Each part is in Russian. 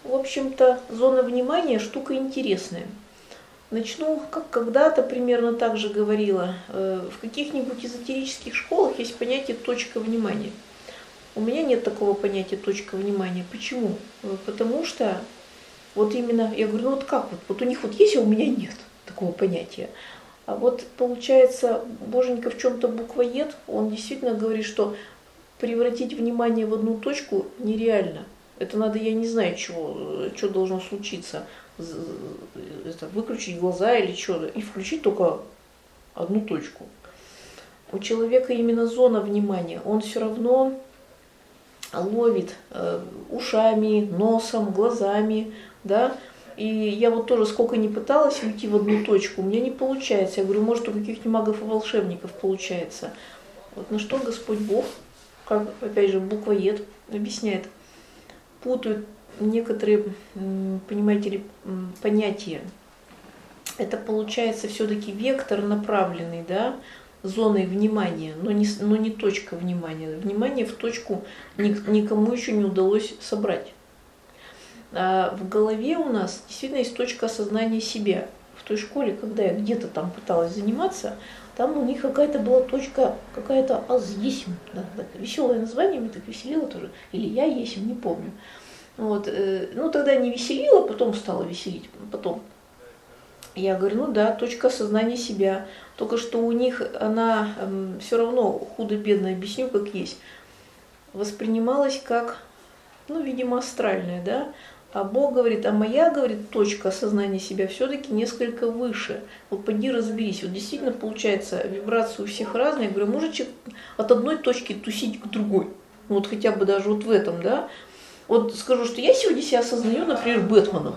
В общем-то, зона внимания штука интересная. Начну, как когда-то примерно так же говорила, в каких-нибудь эзотерических школах есть понятие точка внимания. У меня нет такого понятия точка внимания. Почему? Потому что вот именно, я говорю, ну вот как вот у них вот есть, а у меня нет такого понятия. А вот получается, Боженька в чем-то буквоед, он действительно говорит, что превратить внимание в одну точку нереально. Это надо, я не знаю, что должно случиться. Это выключить глаза или что, и включить только одну точку. У человека именно зона внимания, он все равно ловит ушами, носом, глазами, да. И я вот тоже сколько ни пыталась уйти в одну точку, у меня не получается. Я говорю, может, у каких-нибудь магов и волшебников получается. Вот на что Господь Бог, как, опять же, буквоед объясняет, путают некоторые, понимаете ли, понятия. Это получается все-таки вектор направленный, да, зоной внимания, но не точка внимания. Внимание в точку никому еще не удалось собрать. А в голове у нас действительно есть точка осознания себя. В той школе, когда я где-то там пыталась заниматься, там у них какая-то была точка, какая-то азъесим, да, веселое название, меня так веселило тоже, или я есим, не помню. Вот, ну тогда не веселило, потом стало веселить, потом. Я говорю, ну да, точка осознания себя, только что у них она все равно худо-бедно, объясню как есть, воспринималась как, ну, видимо, астральная, да. А Бог говорит, а моя, говорит, точка осознания себя все-таки несколько выше. Вот поди разберись. Вот действительно получается, вибрации у всех разные. Я говорю, может человек от одной точки тусить к другой? Ну, вот хотя бы даже вот в этом, да. Вот скажу, что я сегодня себя осознаю, например, Бэтменом.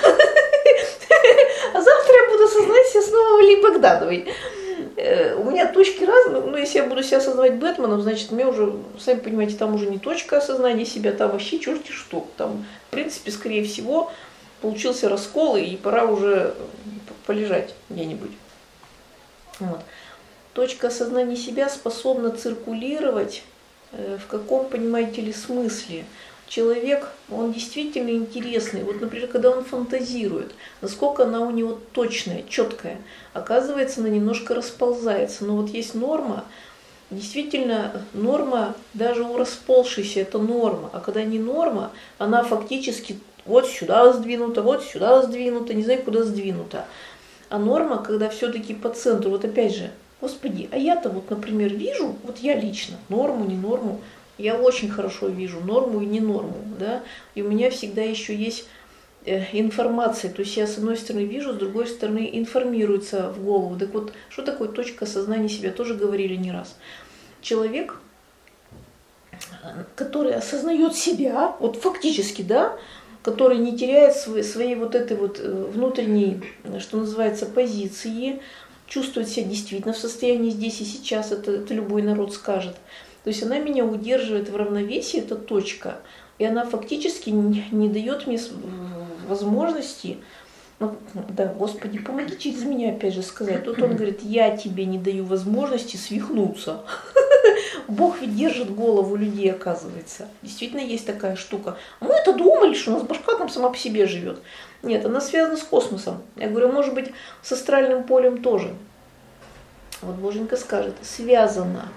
А завтра я буду осознавать себя снова Валерией Богдановой. У меня точки разные, но если я буду себя осознавать Бэтменом, значит, мне уже, сами понимаете, там уже не точка осознания себя, там вообще черти что. Там, в принципе, скорее всего, получился раскол, и пора уже полежать где-нибудь. Вот. Точка осознания себя способна циркулировать в каком, понимаете ли, смысле. Человек, он действительно интересный. Вот, например, когда он фантазирует, насколько она у него точная, четкая, оказывается, она немножко расползается. Но вот есть норма, действительно, норма даже у расползшейся, это норма. А когда не норма, она фактически вот сюда сдвинута, не знаю, куда сдвинута. А норма, когда все-таки по центру, вот опять же, Господи, а я-то вот, например, вижу, вот я лично, норму, не норму, я очень хорошо вижу норму и не норму, да, и у меня всегда еще есть информация, то есть я с одной стороны вижу, с другой стороны информируется в голову. Так вот, что такое точка осознания себя, тоже говорили не раз. Человек, который осознает себя, вот фактически, да, который не теряет своей вот этой вот внутренней, что называется, позиции, чувствует себя действительно в состоянии здесь и сейчас, это любой народ скажет. То есть она меня удерживает в равновесии, эта точка, и она фактически не дает мне возможности, ну, да, Господи, помоги через меня опять же сказать. Тут он говорит, я тебе не даю возможности свихнуться. Бог ведь держит голову людей, оказывается. Действительно есть такая штука. А мы-то думали, что у нас башка там сама по себе живет. Нет, она связана с космосом. Я говорю, может быть, с астральным полем тоже. Вот Боженька скажет, связано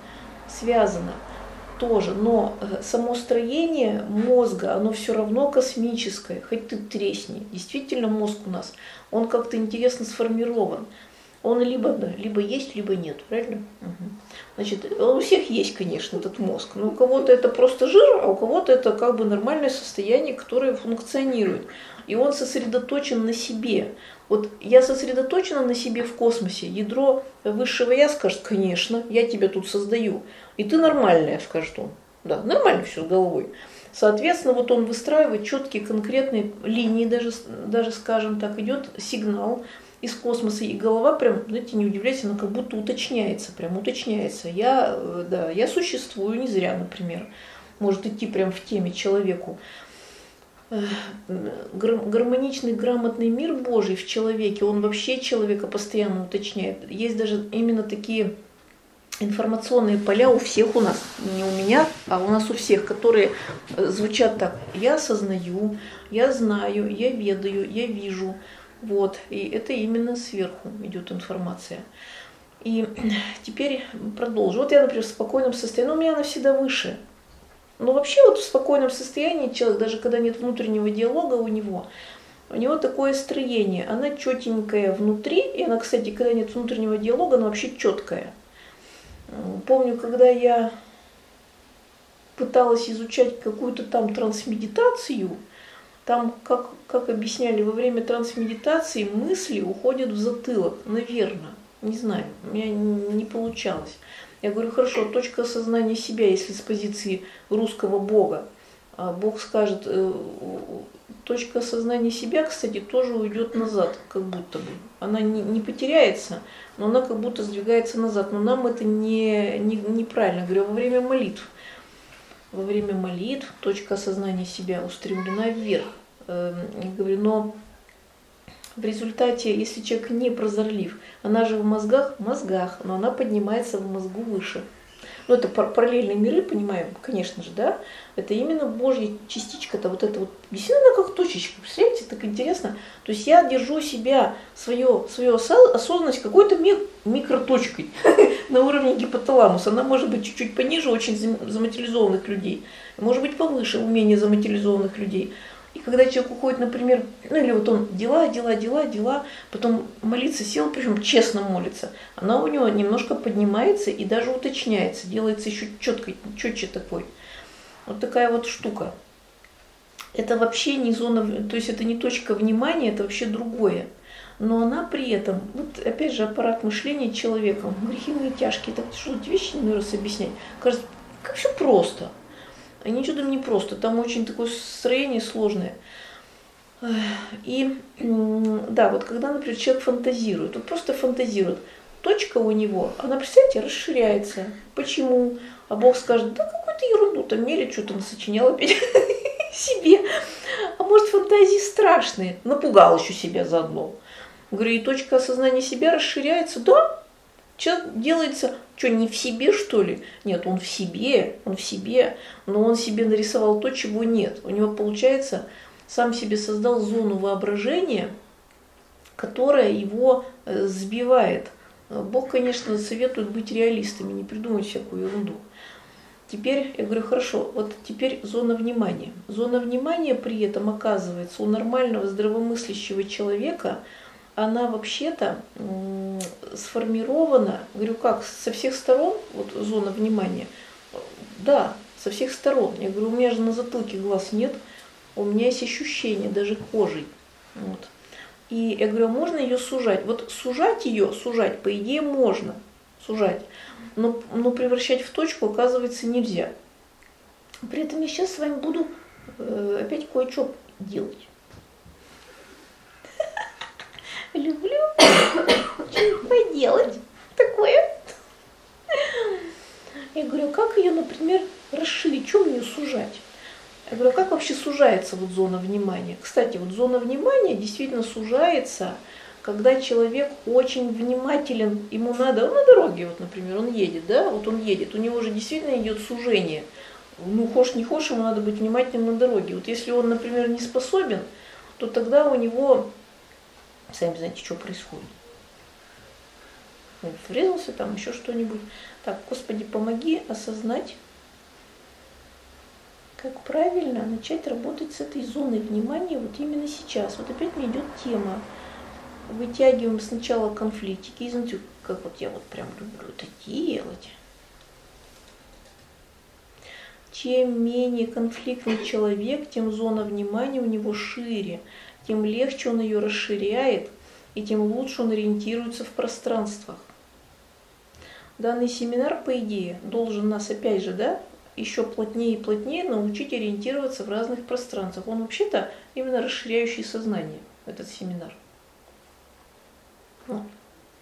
тоже, но само строение мозга, оно все равно космическое, хоть ты тресни. Действительно мозг у нас, он как-то интересно сформирован. Он либо есть, либо нет, правильно? Угу. Значит, у всех есть, конечно, этот мозг, но у кого-то это просто жир, а у кого-то это как бы нормальное состояние, которое функционирует. И он сосредоточен на себе. Вот я сосредоточена на себе в космосе, ядро высшего я скажет, конечно, я тебя тут создаю. И ты нормальная, скажет он. Да, нормально все с головой. Соответственно, вот он выстраивает четкие конкретные линии, даже скажем так, идет сигнал из космоса, и голова прям, знаете, не удивляйтесь, она как будто уточняется, прям уточняется. Я существую не зря, например. Может идти прям в теме человеку. Гармоничный, грамотный мир Божий в человеке, он вообще человека постоянно уточняет. Есть даже именно такие информационные поля у всех у нас, не у меня, а у нас у всех, которые звучат так: я осознаю, я знаю, я ведаю, я вижу. Вот, и это именно сверху идет информация. И теперь продолжу. Вот я, например, в спокойном состоянии, у меня она всегда выше. Но вообще вот в спокойном состоянии человек, даже когда нет внутреннего диалога у него такое строение, она четенькая внутри, и она, кстати, когда нет внутреннего диалога, она вообще четкая. Помню, когда я пыталась изучать какую-то там трансмедитацию, там, как объясняли, во время трансмедитации мысли уходят в затылок, наверное, не знаю, у меня не получалось. Я говорю, хорошо, точка осознания себя, если с позиции русского Бога, Бог скажет, точка осознания себя, кстати, тоже уйдет назад, как будто бы. Она не потеряется, но она как будто сдвигается назад. Но нам это неправильно. Говорю, во время молитв. Во время молитв точка осознания себя устремлена вверх. Я говорю, но в результате, если человек не прозорлив, она же в мозгах, но она поднимается в мозгу выше. Ну, это параллельные миры, понимаем, конечно же, да? Это именно Божья частичка-то, вот это вот, действительно, как точечка, представляете, так интересно. То есть я держу себя, свою осознанность какой-то микроточкой на уровне гипоталамуса. Она может быть чуть-чуть пониже очень заматериализованных людей, может быть повыше у менее заматериализованных людей. И когда человек уходит, например, ну или вот он дела, потом молиться сел, причем честно молится, она у него немножко поднимается и даже уточняется, делается еще четче такой. Вот такая вот штука. Это вообще не зона, то есть это не точка внимания, это вообще другое. Но она при этом, вот опять же аппарат мышления человека, грехи мои тяжкие, так тяжело эти вещи не раз объяснять. Кажется, как все просто. А ничего там не просто, там очень такое строение сложное. И да, вот когда, например, человек фантазирует, он просто фантазирует, точка у него, она, представьте, расширяется. Почему? А Бог скажет, да какую-то ерунду там мерит, что-то насочинял опять себе. А может, фантазии страшные, напугал еще себя заодно. Говорю, и точка осознания себя расширяется, да? Человек делается, что, не в себе, что ли? Нет, он в себе, но он себе нарисовал то, чего нет. У него, получается, сам себе создал зону воображения, которая его сбивает. Бог, конечно, советует быть реалистами, не придумать всякую ерунду. Теперь, я говорю, хорошо, вот теперь зона внимания. Зона внимания при этом, оказывается, у нормального здравомыслящего человека, она вообще-то сформирована, говорю, как, со всех сторон, вот зона внимания, да, со всех сторон. Я говорю, у меня же на затылке глаз нет, у меня есть ощущение, даже кожей. Вот. И я говорю, а можно ее сужать? Вот сужать, по идее, можно сужать, но превращать в точку, оказывается, нельзя. При этом я сейчас с вами буду опять кое-что делать. Люблю что-нибудь поделать такое. Я говорю, как ее, например, расширить, что мне сужать? Я говорю, как вообще сужается вот зона внимания? Кстати, вот зона внимания действительно сужается, когда человек очень внимателен, ему надо, он на дороге, вот, например, он едет, да, вот он едет, у него же действительно идет сужение. Ну, хошь не хошь, ему надо быть внимательным на дороге. Вот если он, например, не способен, то тогда у него, сами знаете, что происходит. Он врезался, там еще что-нибудь. Так, Господи, помоги осознать, как правильно начать работать с этой зоной внимания вот именно сейчас. Вот опять мне идет тема. Вытягиваем сначала конфликтики, изнутри, как вот я вот прям люблю это делать. Чем менее конфликтный человек, тем зона внимания у него шире, тем легче он ее расширяет, и тем лучше он ориентируется в пространствах. Данный семинар, по идее, должен нас, опять же, да, еще плотнее и плотнее научить ориентироваться в разных пространствах. Он вообще-то именно расширяющий сознание, этот семинар. Вот.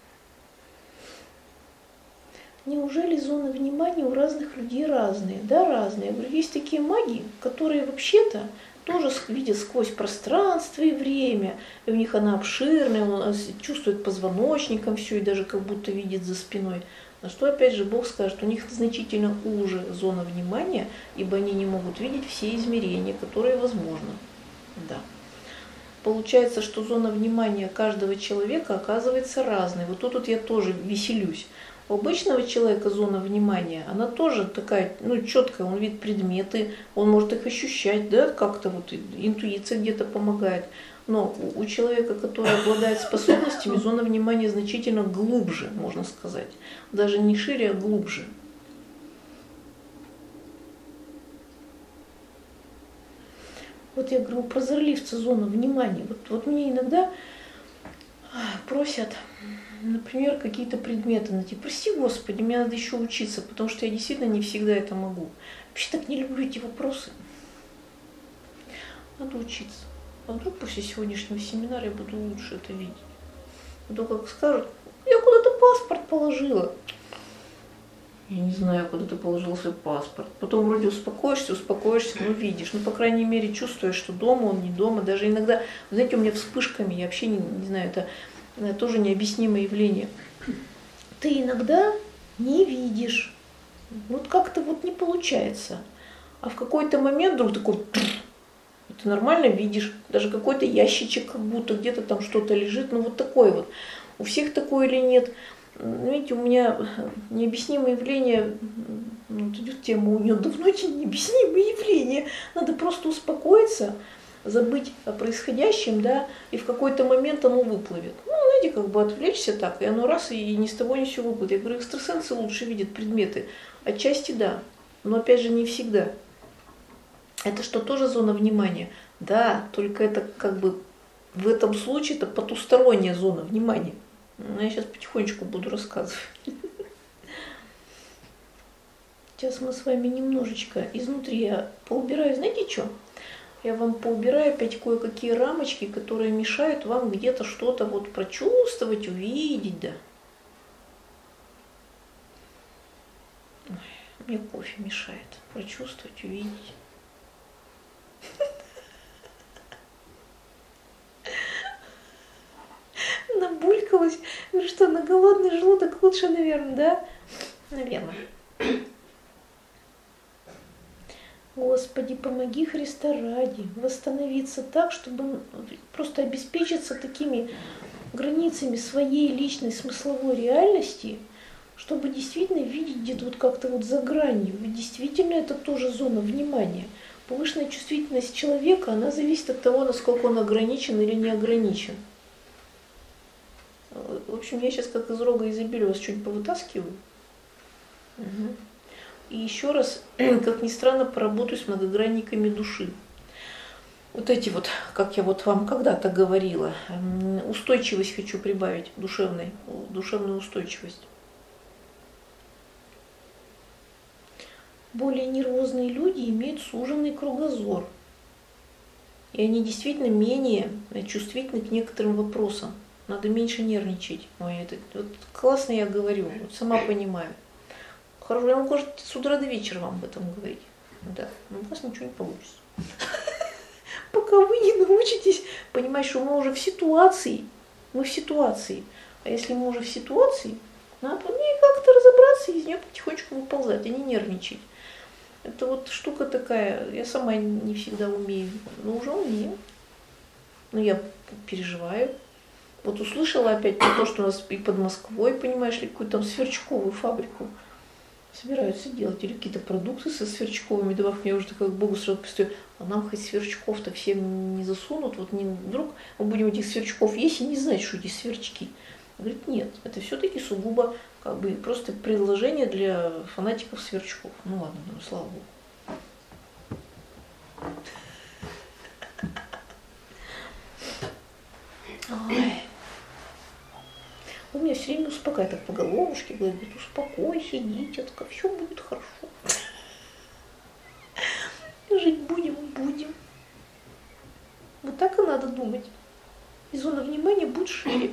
Неужели зоны внимания у разных людей разные? Да, разные. Я говорю, есть такие маги, которые вообще-то тоже видят сквозь пространство и время, и у них она обширная, он чувствует позвоночником все, и даже как будто видит за спиной. На что опять же Бог скажет, у них значительно уже зона внимания, ибо они не могут видеть все измерения, которые возможны. Да. Получается, что зона внимания каждого человека оказывается разной. Вот тут я тоже веселюсь. У обычного человека зона внимания, она тоже такая, четкая, он видит предметы, он может их ощущать, да, как-то вот интуиция где-то помогает. Но у человека, который обладает способностями, зона внимания значительно глубже, можно сказать. Даже не шире, а глубже. Вот я говорю, прозорливца зона внимания. Вот мне иногда просят, например, какие-то предметы найти. Прости, Господи, мне надо еще учиться, потому что я действительно не всегда это могу. Вообще так не люблю эти вопросы. Надо учиться. А вдруг после сегодняшнего семинара я буду лучше это видеть. А то как скажут, я куда-то паспорт положила. Я не знаю, куда ты положил свой паспорт. Потом вроде успокоишься, но видишь. По крайней мере, чувствуешь, что дома он не дома. Даже иногда, знаете, у меня вспышками, я вообще не знаю, это тоже необъяснимое явление. Ты иногда не видишь. Вот как-то вот не получается. А в какой-то момент вдруг такой... Ты нормально видишь, даже какой-то ящичек, как будто где-то там что-то лежит, вот такое вот. У всех такое или нет? Видите, у меня необъяснимое явление, идет тема, у нее давно эти необъяснимые явления. Надо просто успокоиться, забыть о происходящем, да, и в какой-то момент оно выплывет. Знаете, как бы отвлечься так, и оно раз, и ни с того ни с сего выплывет. Я говорю, экстрасенсы лучше видят предметы. Отчасти да, но опять же не всегда. Это что, тоже зона внимания? Да, только это как бы в этом случае это потусторонняя зона внимания. Я сейчас потихонечку буду рассказывать. Сейчас мы с вами немножечко изнутри я поубираю. Знаете что? Я вам поубираю опять кое-какие рамочки, которые мешают вам где-то что-то вот прочувствовать, увидеть, да. Ой, мне кофе мешает прочувствовать, увидеть. Набулькалась. Говорю, что на голодный желудок лучше, наверное, да? Наверное. Господи, помоги Христа ради восстановиться так, чтобы просто обеспечиться такими границами своей личной смысловой реальности, чтобы действительно видеть где-то вот как-то вот за гранью. Ведь действительно это тоже зона внимания. Повышенная чувствительность человека, она зависит от того, насколько он ограничен или не ограничен. В общем, я сейчас как из рога изобилия вас чуть повытаскиваю. Угу. И еще раз, как ни странно, поработаю с многогранниками души. Вот эти вот, как я вот вам когда-то говорила, устойчивость хочу прибавить, душевную устойчивость. Более нервозные люди имеют суженный кругозор. И они действительно менее чувствительны к некоторым вопросам. Надо меньше нервничать. Ой, это вот классно я говорю, вот сама понимаю. Хорошо, я могу с утра до вечера вам об этом говорить. Да, но у вас ничего не получится. Пока вы не научитесь понимать, что мы уже в ситуации. Мы в ситуации. А если мы уже в ситуации, надо по ней как-то разобраться и из нее потихонечку выползать, а не нервничать. Это вот штука такая, я сама не всегда умею, но уже умею. Но я переживаю. Вот услышала опять про то, что у нас и под Москвой, понимаешь ли, какую-то там сверчковую фабрику собираются делать, или какие-то продукты со сверчковыми добавками. Я уже такая к Богу сразу представляю, а нам хоть сверчков-то всем не засунут, вот не вдруг мы будем этих сверчков есть и не знать, что эти сверчки. Говорит, нет, это все-таки сугубо как бы просто предложение для фанатиков сверчков. Ну ладно, слава Богу. Ой. Он меня все время успокаивает, так по головушке говорит, успокойся, дитятка, все будет хорошо. Жить будем. Вот так и надо думать. И зона внимания будет шире.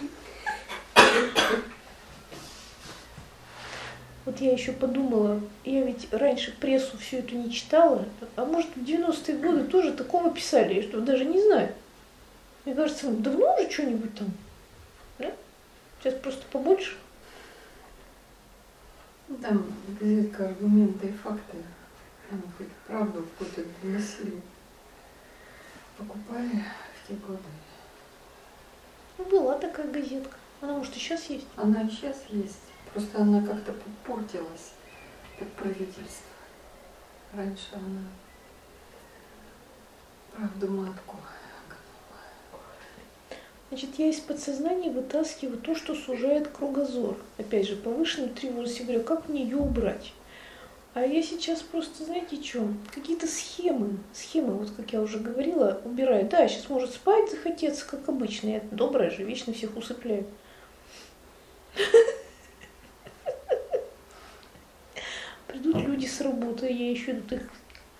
Вот я еще подумала, я ведь раньше прессу всю эту не читала, а может в 90-е годы тоже такого писали, я что даже не знаю. Мне кажется, давно уже что-нибудь там, да? Сейчас просто побольше. Ну, там визитка, аргументы и факты. Они хоть правду какую-то доносили. Покупали в те годы. Ну, была такая газетка. Она, может, и сейчас есть? Она и сейчас есть. Просто она как-то подпортилась под правительство. Раньше она правду матку. Значит, я из подсознания вытаскиваю то, что сужает кругозор. Опять же, повышенную тревожность. Я говорю, как мне ее убрать? А я сейчас просто, знаете, что? Какие-то схемы, вот как я уже говорила, убираю. Да, сейчас может спать захотеться, как обычно. Я добрая же, вечно всех усыпляю. Придут люди с работы, я еще тут их...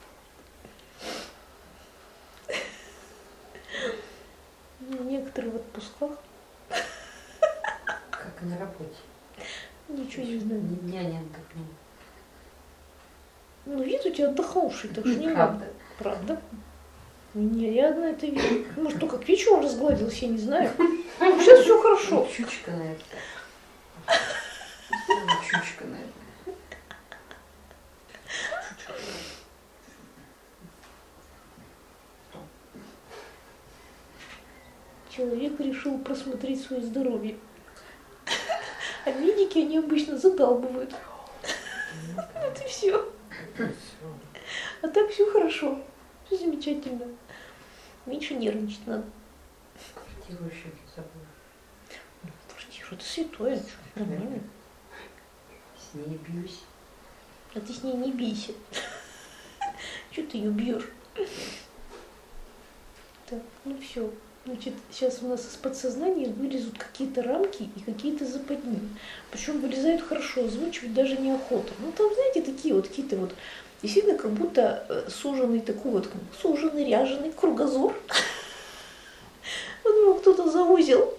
Некоторые в отпусках. Как на работе. Ничего не знаю. Ни дня не отдохнул. Ну, вид у тебя отдохнувший, так что не надо. Правда? Не, я одна это вижу. Может, только к вечеру разгладилась, я не знаю. Сейчас все хорошо. Чучка на это. Чучка на это. Человек решил просмотреть свое здоровье. А медики, они обычно задалбывают. Вот и все. А так все хорошо. Все замечательно. Меньше нервничать надо. Квартиру еще забыл. Квартира, это святое. Нормально. С ней бьюсь. А ты с ней не бейся. Че ты ее бьешь? Так, ну все. Значит, сейчас у нас из подсознания вылезут какие-то рамки и какие-то западни. Причем вылезают хорошо, озвучивать даже неохота. Ну там, знаете, такие вот какие-то вот, действительно, как будто суженный такой вот, суженный, ряженый кругозор. Вот его кто-то заузил.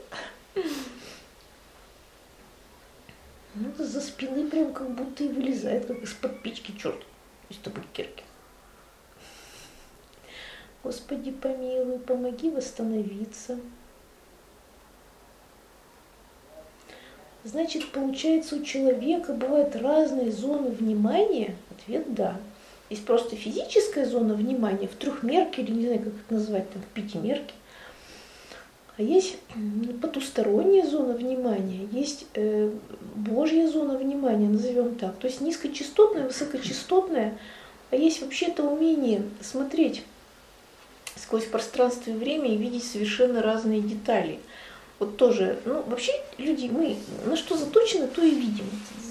Ну, за спины прям как будто и вылезает, как из-под печки, черт, из табакерки. Господи, помилуй, помоги восстановиться. Значит, получается, у человека бывают разные зоны внимания? Ответ – да. Есть просто физическая зона внимания в трехмерке, или не знаю, как это назвать, там, в пятимерке. А есть потусторонняя зона внимания, есть Божья зона внимания, назовем так. То есть низкочастотная, высокочастотная, а есть вообще-то умение смотреть сквозь пространство и время и видеть совершенно разные детали. Вот тоже, ну вообще люди, мы на что заточены, то и видим.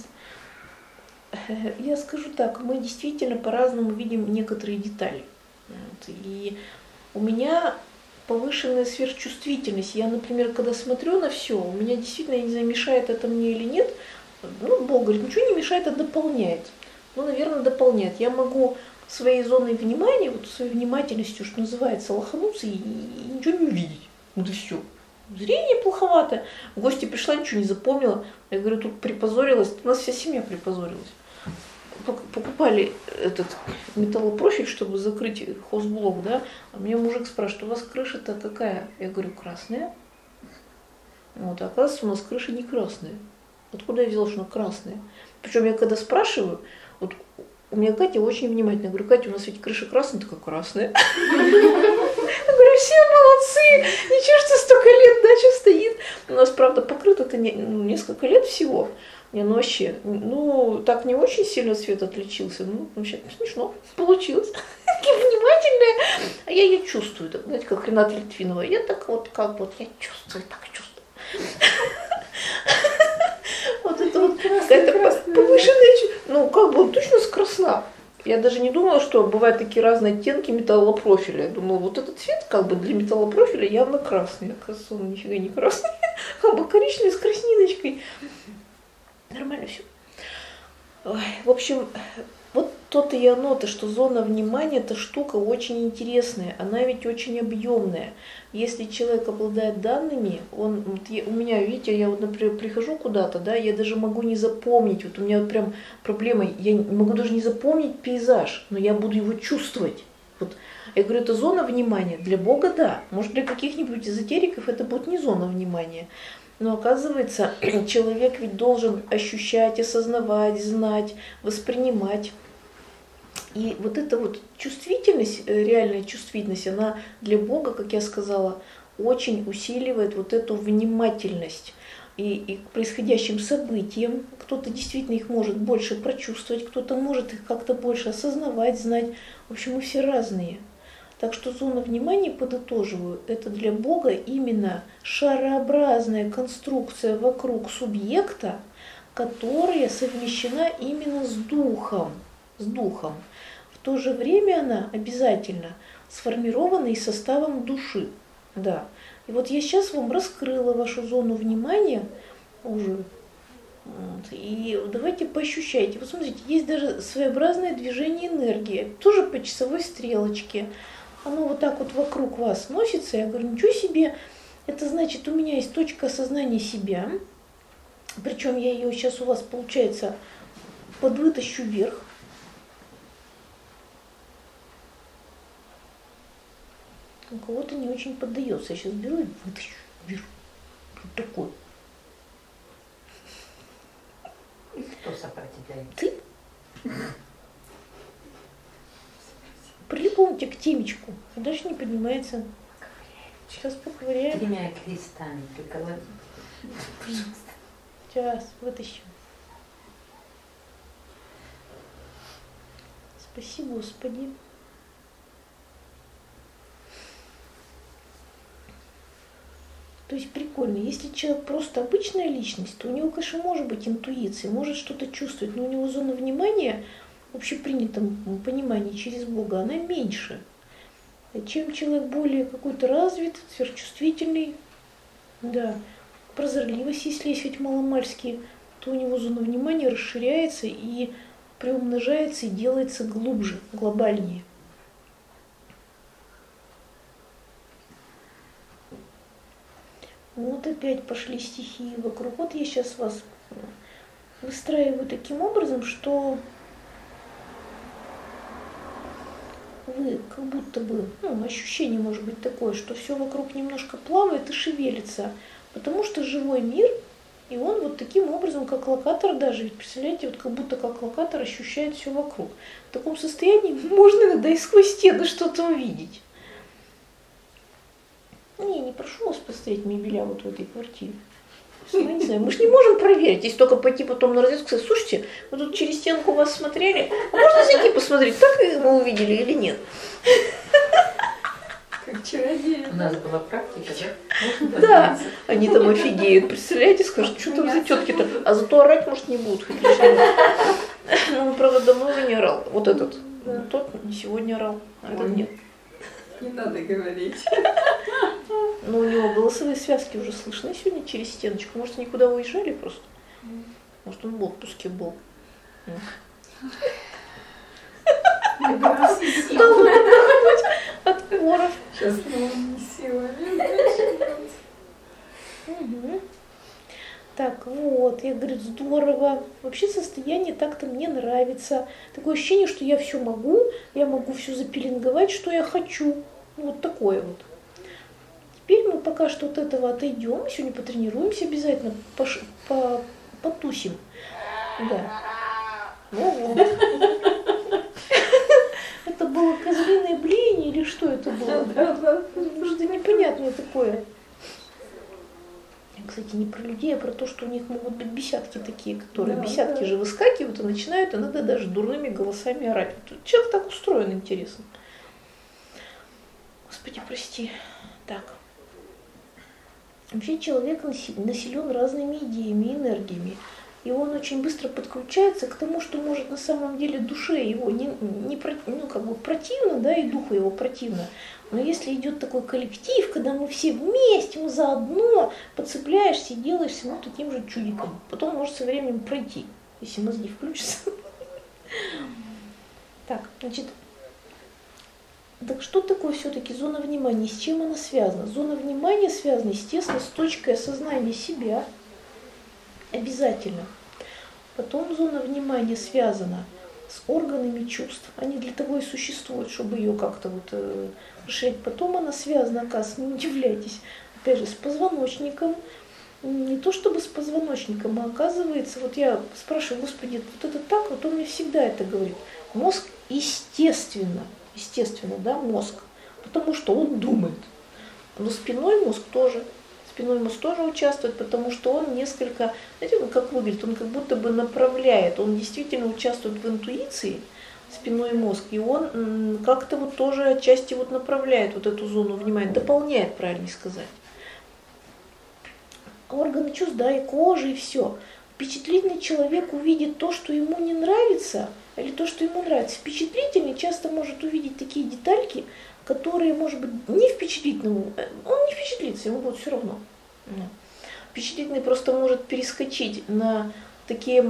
Я скажу так, мы действительно по-разному видим некоторые детали. И у меня повышенная сверхчувствительность. Я, например, когда смотрю на все, у меня действительно, я не знаю, мешает это мне или нет. Ну, Бог говорит, ничего не мешает, а дополняет. Ну, наверное, дополняет. Я могу своей зоной внимания, вот своей внимательностью, что называется, лохануться и ничего не увидеть. Вот и все. Зрение плоховато. В гости пришла, ничего не запомнила. Я говорю, тут припозорилась. У нас вся семья припозорилась. Покупали этот металлопрофиль, чтобы закрыть хозблок, да. А меня мужик спрашивает, у вас крыша-то какая? Я говорю, красная. Вот, а оказывается, у нас крыша не красная. Откуда я взяла, что она красная? Причем я когда спрашиваю, вот у меня Катя очень внимательно. Я говорю, Катя, у нас ведь крыша красная, такая красная. Я говорю, все молодцы, ничего, что столько лет дача стоит. У нас, правда, покрыто-то несколько лет всего. Не, ну вообще, ну так не очень сильно цвет отличился. Ну, вообще смешно получилось. Такие внимательные. А я ее чувствую. Так, знаете, как Рената Литвинова. Я так вот, как вот, я чувствую, так чувствую. Вот это вот какая-то повышенная, ну как бы точно красна. Я даже не думала, что бывают такие разные оттенки металлопрофиля. Я думала, вот этот цвет как бы для металлопрофиля явно красный. Оказывается, он нифига не красный. Как бы коричневый с красниночкой. Нормально все. Ой, в общем, вот то-то и оно-то, что зона внимания, эта штука очень интересная, она ведь очень объемная. Если человек обладает данными, он, вот у меня, видите, я вот, например, прихожу куда-то, да, я даже могу не запомнить, вот у меня вот прям проблема, я могу даже не запомнить пейзаж, но я буду его чувствовать. Вот. Я говорю, это зона внимания. Для Бога, да. Может, для каких-нибудь эзотериков это будет не зона внимания. Но оказывается, человек ведь должен ощущать, осознавать, знать, воспринимать. И вот эта вот чувствительность, реальная чувствительность, она для Бога, как я сказала, очень усиливает вот эту внимательность и к происходящим событиям. Кто-то действительно их может больше прочувствовать, кто-то может их как-то больше осознавать, знать. В общем, мы все разные. Так что зона внимания, подытоживаю, это для Бога именно шарообразная конструкция вокруг субъекта, которая совмещена именно с духом. В то же время она обязательно сформирована и составом души. Да. И вот я сейчас вам раскрыла вашу зону внимания уже. И давайте поощущайте. Вот смотрите, есть даже своеобразное движение энергии, тоже по часовой стрелочке. Оно вот так вот вокруг вас носится. Я говорю, ничего себе, это значит, у меня есть точка осознания себя. Причем я ее сейчас у вас, получается, подвытащу вверх. У кого-то не очень поддается. Я сейчас беру и вытащу вверх. Вот такой. Кто сопротивляется? Ты? Прилипла у тебя к темечку, и дальше не поднимается. Сейчас поковыряем. 3 крестами приколотить. Пожалуйста. Сейчас вытащим. Спасибо, Господи. То есть прикольно. Если человек просто обычная личность, то у него, конечно, может быть интуиция, может что-то чувствовать, но у него зона внимания в общепринятом понимании через Бога, она меньше. Чем человек более какой-то развит, сверхчувствительный, да, прозорливость, если есть ведь маломальский, то у него зона внимания расширяется и приумножается и делается глубже, глобальнее. Вот опять пошли стихии вокруг. Вот я сейчас вас выстраиваю таким образом, что вы как будто бы, ощущение может быть такое, что все вокруг немножко плавает и шевелится, потому что живой мир, и он вот таким образом, как локатор даже, ведь представляете, вот как будто как локатор ощущает все вокруг. В таком состоянии можно иногда и сквозь стены что-то увидеть. Не прошу вас посмотреть мебеля вот в этой квартире. Я не знаю, мы же не можем проверить, если только пойти потом на розетку и сказать, слушайте, мы тут через стенку вас смотрели, а можно зайти посмотреть, так мы увидели или нет? Как чародеи. У нас была практика, да? Да, они там офигеют, представляете, скажут, что там за тетки-то, а зато орать, может, не будут. Хоть лишний. Ну, правда, давно уже не орал, вот этот, тот сегодня орал, а этот нет. Не надо говорить. Но у него голосовые связки уже слышны сегодня через стеночку. Может, они куда уезжали просто? Может, он в отпуске был. От коров. Сейчас новыми силами. Так, вот, я говорю, здорово. Вообще состояние так-то мне нравится. Такое ощущение, что я все могу, я могу все запеленговать, что я хочу. Вот такое вот. Теперь мы пока что от этого отойдем. Сегодня потренируемся обязательно, потусим. Да. Ну вот. Это было козлиное блеяние или что это было? Что-то непонятное такое. Кстати, не про людей, а про то, что у них могут быть бесятки такие, которые бесятки же выскакивают и начинают иногда даже дурными голосами орать. Вот человек так устроен, интересно. Господи, прости. Так. Вообще человек населен разными идеями и энергиями. И он очень быстро подключается к тому, что может на самом деле душе его противно, да, и духу его противно. Но если идет такой коллектив, когда мы все вместе, мы заодно, подцепляешься и делаешься таким же чудиком. Потом может со временем пройти, если мозги включатся. Так, значит, так что такое все-таки зона внимания, с чем она связана? Зона внимания связана, естественно, с точкой осознания себя, обязательно. Потом зона внимания связана с органами чувств. Они для того и существуют, чтобы ее как-то расширять. Потом она связана, оказывается, не удивляйтесь, опять же, с позвоночником, не то чтобы с позвоночником, а оказывается, вот я спрашиваю, Господи, вот это так, вот он мне всегда это говорит. Мозг естественно, да, мозг, потому что он думает. Но спинной мозг тоже участвует, потому что он несколько, знаете, он как выглядит, он как будто бы направляет, он действительно участвует в интуиции, спинной мозг, и он как-то вот тоже отчасти вот направляет вот эту зону внимания, дополняет, правильно сказать. Органы чувств, да, и кожа, и все. Впечатлительный человек увидит то, что ему не нравится, или то, что ему нравится. Впечатлительный часто может увидеть такие детальки, которые, может быть, не впечатлительному, он не впечатлится, ему будет все равно. Впечатлительный просто может перескочить на такие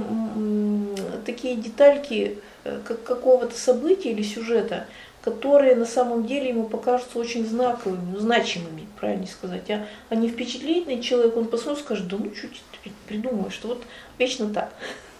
детальки как какого-то события или сюжета, которые на самом деле ему покажутся очень знаковыми, значимыми, правильно сказать. А не впечатлительный человек, он посмотрит и скажет, да ну что ты придумаешь, что вот вечно так.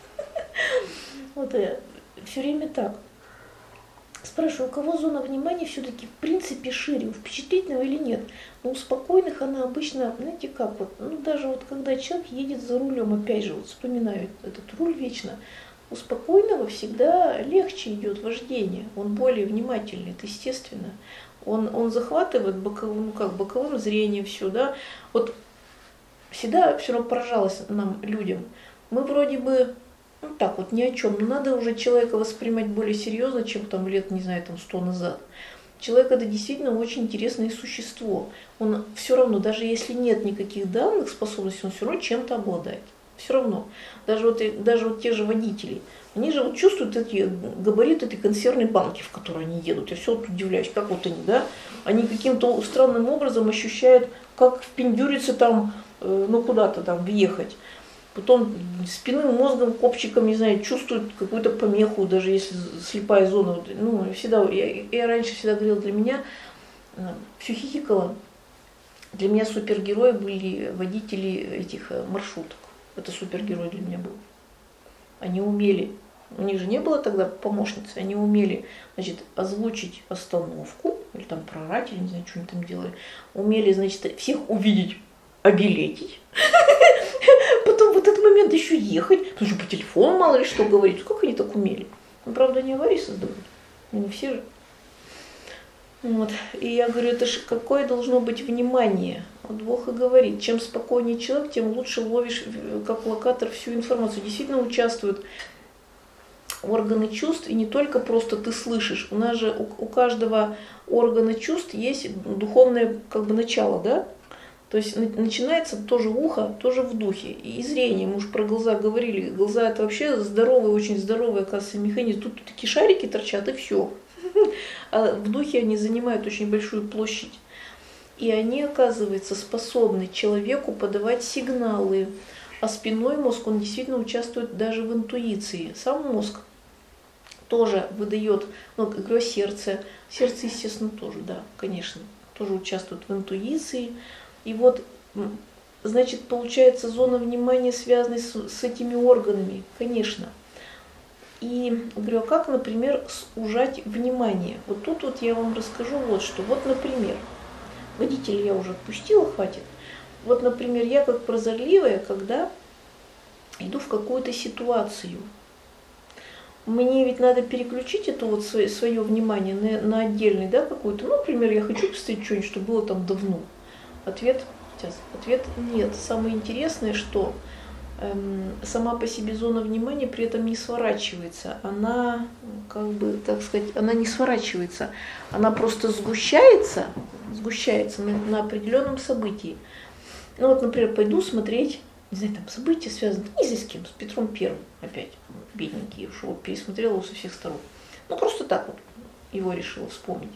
Вот все время так. Спрашиваю, у кого зона внимания все-таки в принципе шире, у впечатлительного или нет? Но у спокойных она обычно, знаете как, вот, ну даже вот когда человек едет за рулем, опять же, вот вспоминаю этот руль вечно, у спокойного всегда легче идет вождение, он более внимательный, это естественно. Он захватывает боковым зрением все, да. Вот всегда все равно поражалось нам, людям. Мы вроде бы, ну так вот, ни о чем, но надо уже человека воспринимать более серьезно, чем там лет, не знаю, там 100 назад. Человек это действительно очень интересное существо. Он все равно, даже если нет никаких данных способностей, он все равно чем-то обладает. Все равно. Даже вот те же водители, они же вот чувствуют эти габариты этой консервной банки, в которой они едут. Я все вот удивляюсь, как вот они, да? Они каким-то странным образом ощущают, как впендюриться там, ну куда-то там въехать. Потом спинным мозгом, копчиком, не знаю, чувствуют какую-то помеху, даже если слепая зона. Ну, всегда, я раньше всегда говорила, для меня, все хихикала, для меня супергерои были водители этих маршруток. Это супергерой для меня был. Они умели, у них же не было тогда помощницы, они умели, значит, озвучить остановку, или там прорать, или не знаю, что они там делали. Умели, значит, всех увидеть, обилетить. Потом в этот момент еще ехать, потому что по телефону мало ли что говорить. Как они так умели? Ну, правда, они аварии создают. Не все же. Вот. И я говорю, это же какое должно быть внимание. Вот Бог и говорит, чем спокойнее человек, тем лучше ловишь, как локатор, всю информацию. Действительно участвуют органы чувств, и не только просто ты слышишь. У нас же у каждого органа чувств есть духовное как бы начало, да? То есть начинается тоже ухо, тоже в духе. И зрение, мы уже про глаза говорили. Глаза это вообще здоровый, очень здоровый, оказывается, механизм. Тут такие шарики торчат, и все. А в духе они занимают очень большую площадь. И они, оказывается, способны человеку подавать сигналы. А спинной мозг, он действительно участвует даже в интуиции. Сам мозг тоже выдает, ну, как говорю, сердце. Сердце, естественно, тоже, да, конечно, тоже участвует в интуиции. И вот, значит, получается, зона внимания связана с этими органами, конечно. И говорю, а как, например, сужать внимание? Вот тут вот я вам расскажу вот что. Вот, например, водителя я уже отпустила, хватит. Вот, например, я как прозорливая, когда иду в какую-то ситуацию, мне ведь надо переключить это вот свое внимание на отдельный, да, какую-то. Ну, например, я хочу посмотреть что-нибудь, что было там давно. Ответ нет. Самое интересное, что сама по себе зона внимания при этом не сворачивается. Она, как бы, так сказать, она не сворачивается. Она просто сгущается на определенном событии. Ну вот, например, пойду смотреть, не знаю, там события связаны, не знаю с кем, с Петром Первым опять, бедненький, уж его пересмотрела его со всех сторон. Ну просто так вот его решила вспомнить.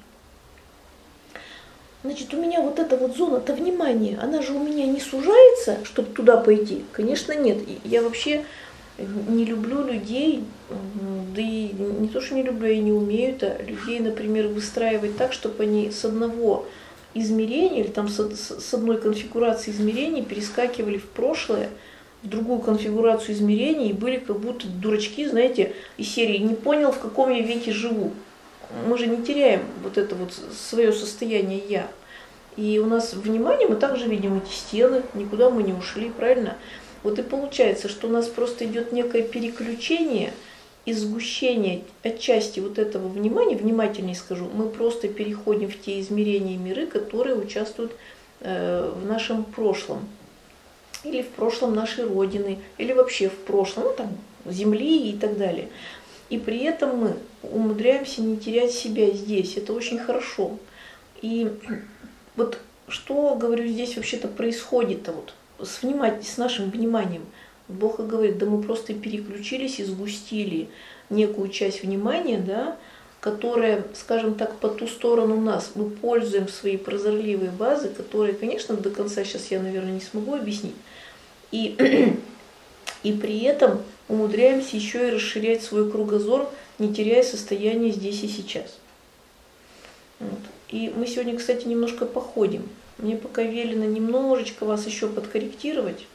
Значит, у меня вот эта вот зона-то внимания, она же у меня не сужается, чтобы туда пойти? Конечно, нет. Я вообще не люблю людей, да и не то, что не люблю, я не умею это, людей, например, выстраивать так, чтобы они с одного измерения или там с одной конфигурации измерений перескакивали в прошлое, в другую конфигурацию измерений и были как будто дурачки, знаете, из серии «не понял, в каком я веке живу». Мы же не теряем вот это вот свое состояние «я». И у нас внимание, мы также видим эти стены, никуда мы не ушли, правильно? Вот и получается, что у нас просто идет некое переключение и сгущение отчасти вот этого внимания, внимательнее скажу, мы просто переходим в те измерения и миры, которые участвуют в нашем прошлом. Или в прошлом нашей Родины, или вообще в прошлом, ну там, Земли и так далее. И при этом мы умудряемся не терять себя здесь. Это очень хорошо. И вот что, говорю, здесь вообще-то происходит-то вот с нашим вниманием. Бог и говорит, да мы просто переключились и сгустили некую часть внимания, да, которая, скажем так, по ту сторону нас. Мы пользуем свои прозорливые базы, которые, конечно, до конца сейчас я, наверное, не смогу объяснить. И при этом умудряемся еще и расширять свой кругозор, не теряя состояние здесь и сейчас. Вот. И мы сегодня, кстати, немножко походим. Мне пока велено немножечко вас еще подкорректировать.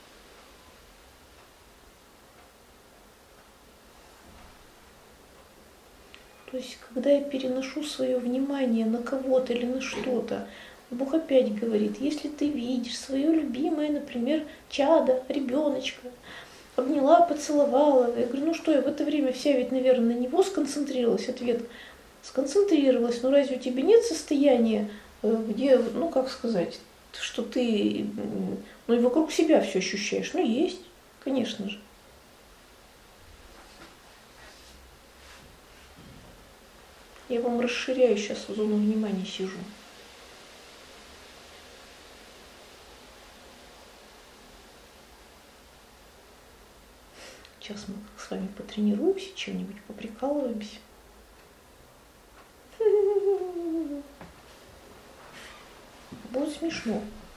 То есть, когда я переношу свое внимание на кого-то или на что-то, Бог опять говорит, если ты видишь свое любимое, например, чадо, ребеночка, обняла, поцеловала. Я говорю, ну что, я в это время вся ведь, наверное, на него сконцентрировалась. Ответ, сконцентрировалась, но разве у тебя нет состояния, где, ну как сказать, что ты, ну и вокруг себя все ощущаешь? Ну есть, конечно же. Я вам расширяю сейчас зону внимания, сижу. Сейчас мы с вами потренируемся, чем-нибудь поприкалываемся. Будет смешно.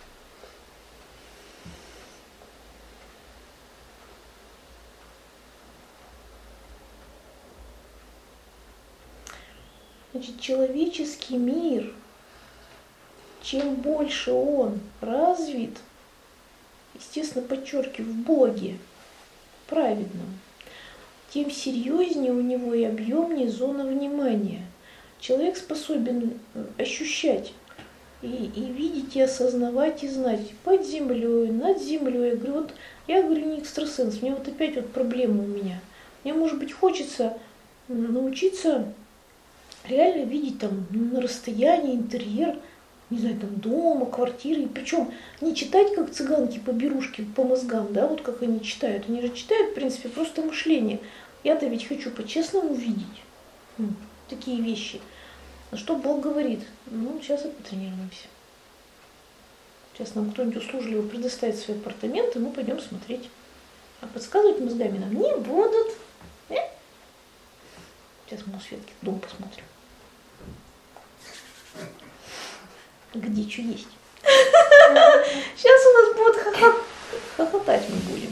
Значит, человеческий мир, чем больше он развит, естественно, подчеркиваю, в Боге, праведном, тем серьезнее у него и объемнее зона внимания. Человек способен ощущать и видеть, и осознавать, и знать под землей, над землей. Я говорю, не экстрасенс, мне вот опять вот проблема у меня. Мне, может быть, хочется научиться реально видеть там на расстоянии интерьер, не знаю, там дома, квартиры, и причем не читать, как цыганки по берушке, по мозгам, да, вот как они читают. Они же читают, в принципе, просто мышление. Я-то ведь хочу по-честному видеть такие вещи. А что Бог говорит? Ну, сейчас и потренируемся. Сейчас нам кто-нибудь услужливо предоставит свои апартаменты, мы пойдем смотреть. А подсказывать мозгами нам не будут. Сейчас мы у Светки дом посмотрим. Где что есть. Сейчас у нас будут хохотать мы будем.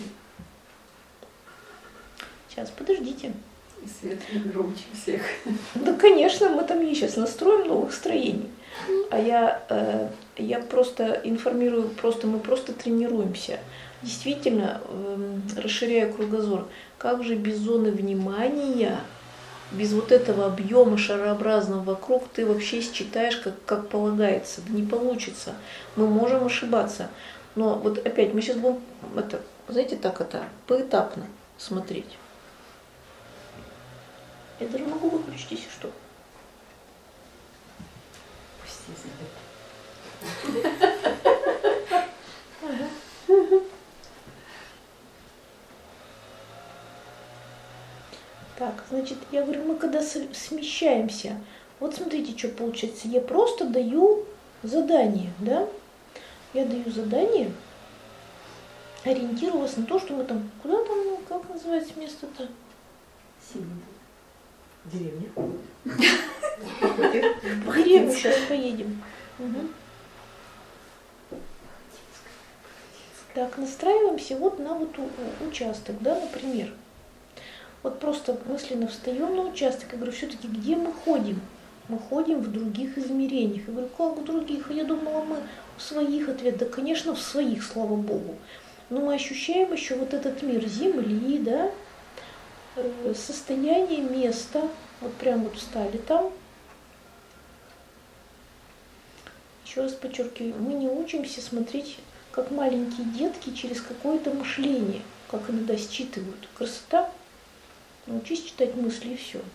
Сейчас, подождите. И свет громче всех. Да, конечно, мы там ей сейчас настроим новых строений. А я просто информирую, мы просто тренируемся. Действительно, расширяя кругозор. Как же без зоны внимания, без вот этого объема шарообразного вокруг ты вообще считаешь, как полагается? Да не получится. Мы можем ошибаться. Но вот опять мы сейчас будем, знаете, поэтапно смотреть. Я даже могу выключить, если что. Пусти Так, значит, я говорю, мы когда смещаемся, вот смотрите, что получается. Я просто даю задание, да? Я даю задание, ориентирую вас на то, что мы там, куда там, как называется место-то? Деревня. В деревню сейчас поедем. Угу. Так, настраиваемся вот на вот участок, да, например. Вот просто мысленно встаем на участок. Я говорю, все-таки где мы ходим? Мы ходим в других измерениях. Я говорю, как в других? Я думала, мы в своих. Ответ, да, конечно, в своих, слава Богу. Но мы ощущаем еще вот этот мир Земли, да, состояние места. Вот прям вот встали там. Еще раз подчеркиваю, мы не учимся смотреть, как маленькие детки, через какое-то мышление, как иногда считывают. Красота. Научись читать мысли и все.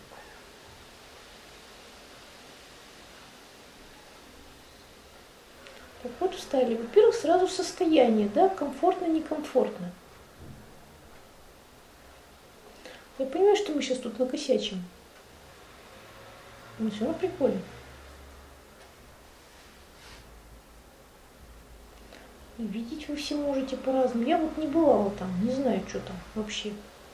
Так вот встали. Во-первых, сразу состояние, да, комфортно, некомфортно. Я понимаю, что мы сейчас тут накосячим. Но все равно прикольно. И видеть вы все можете по-разному. Я вот не бывала там, не знаю, что там вообще.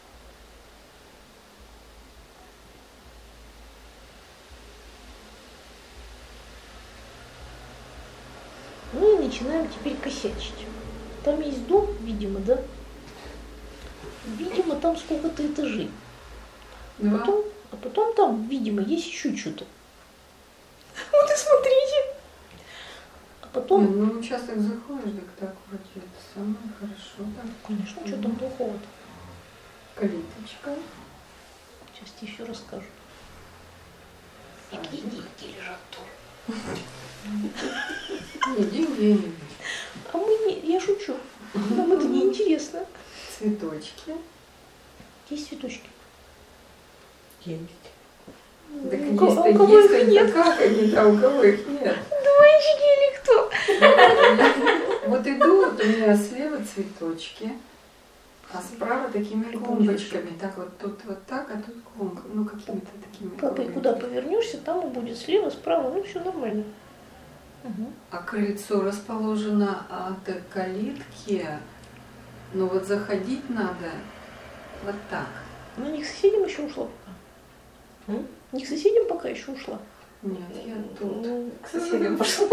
Ну и начинаем теперь косячить. Там есть дом, видимо, да? Видимо, там сколько-то этажей. Да. А потом там, видимо, есть еще что-то. Вот и смотрите. А потом... Ну, участок заходишь, так вроде это самое хорошо, да. Конечно, что там плохого-то? Калиточка. Сейчас тебе еще расскажу. И деньги лежат тут. Не, деньги я не вижу. А мы не... Я шучу. Нам это не интересно. Цветочки. Есть цветочки? Есть. Так У кого есть, их нет? как они, а у кого их нет? Мальчики или кто? Вот идут у меня слева цветочки, а справа такими клумбочками. Так вот тут вот так, а тут клумба. Ну какими-то такими Папа, и куда повернешься, там и будет слева, справа, ну все нормально. Угу. А крыльцо расположено от калитки. Но вот заходить надо вот так. Ну не к соседям еще ушла пока. Не к соседям пока еще ушла. Нет, я тут. Ну, К соседям пошла.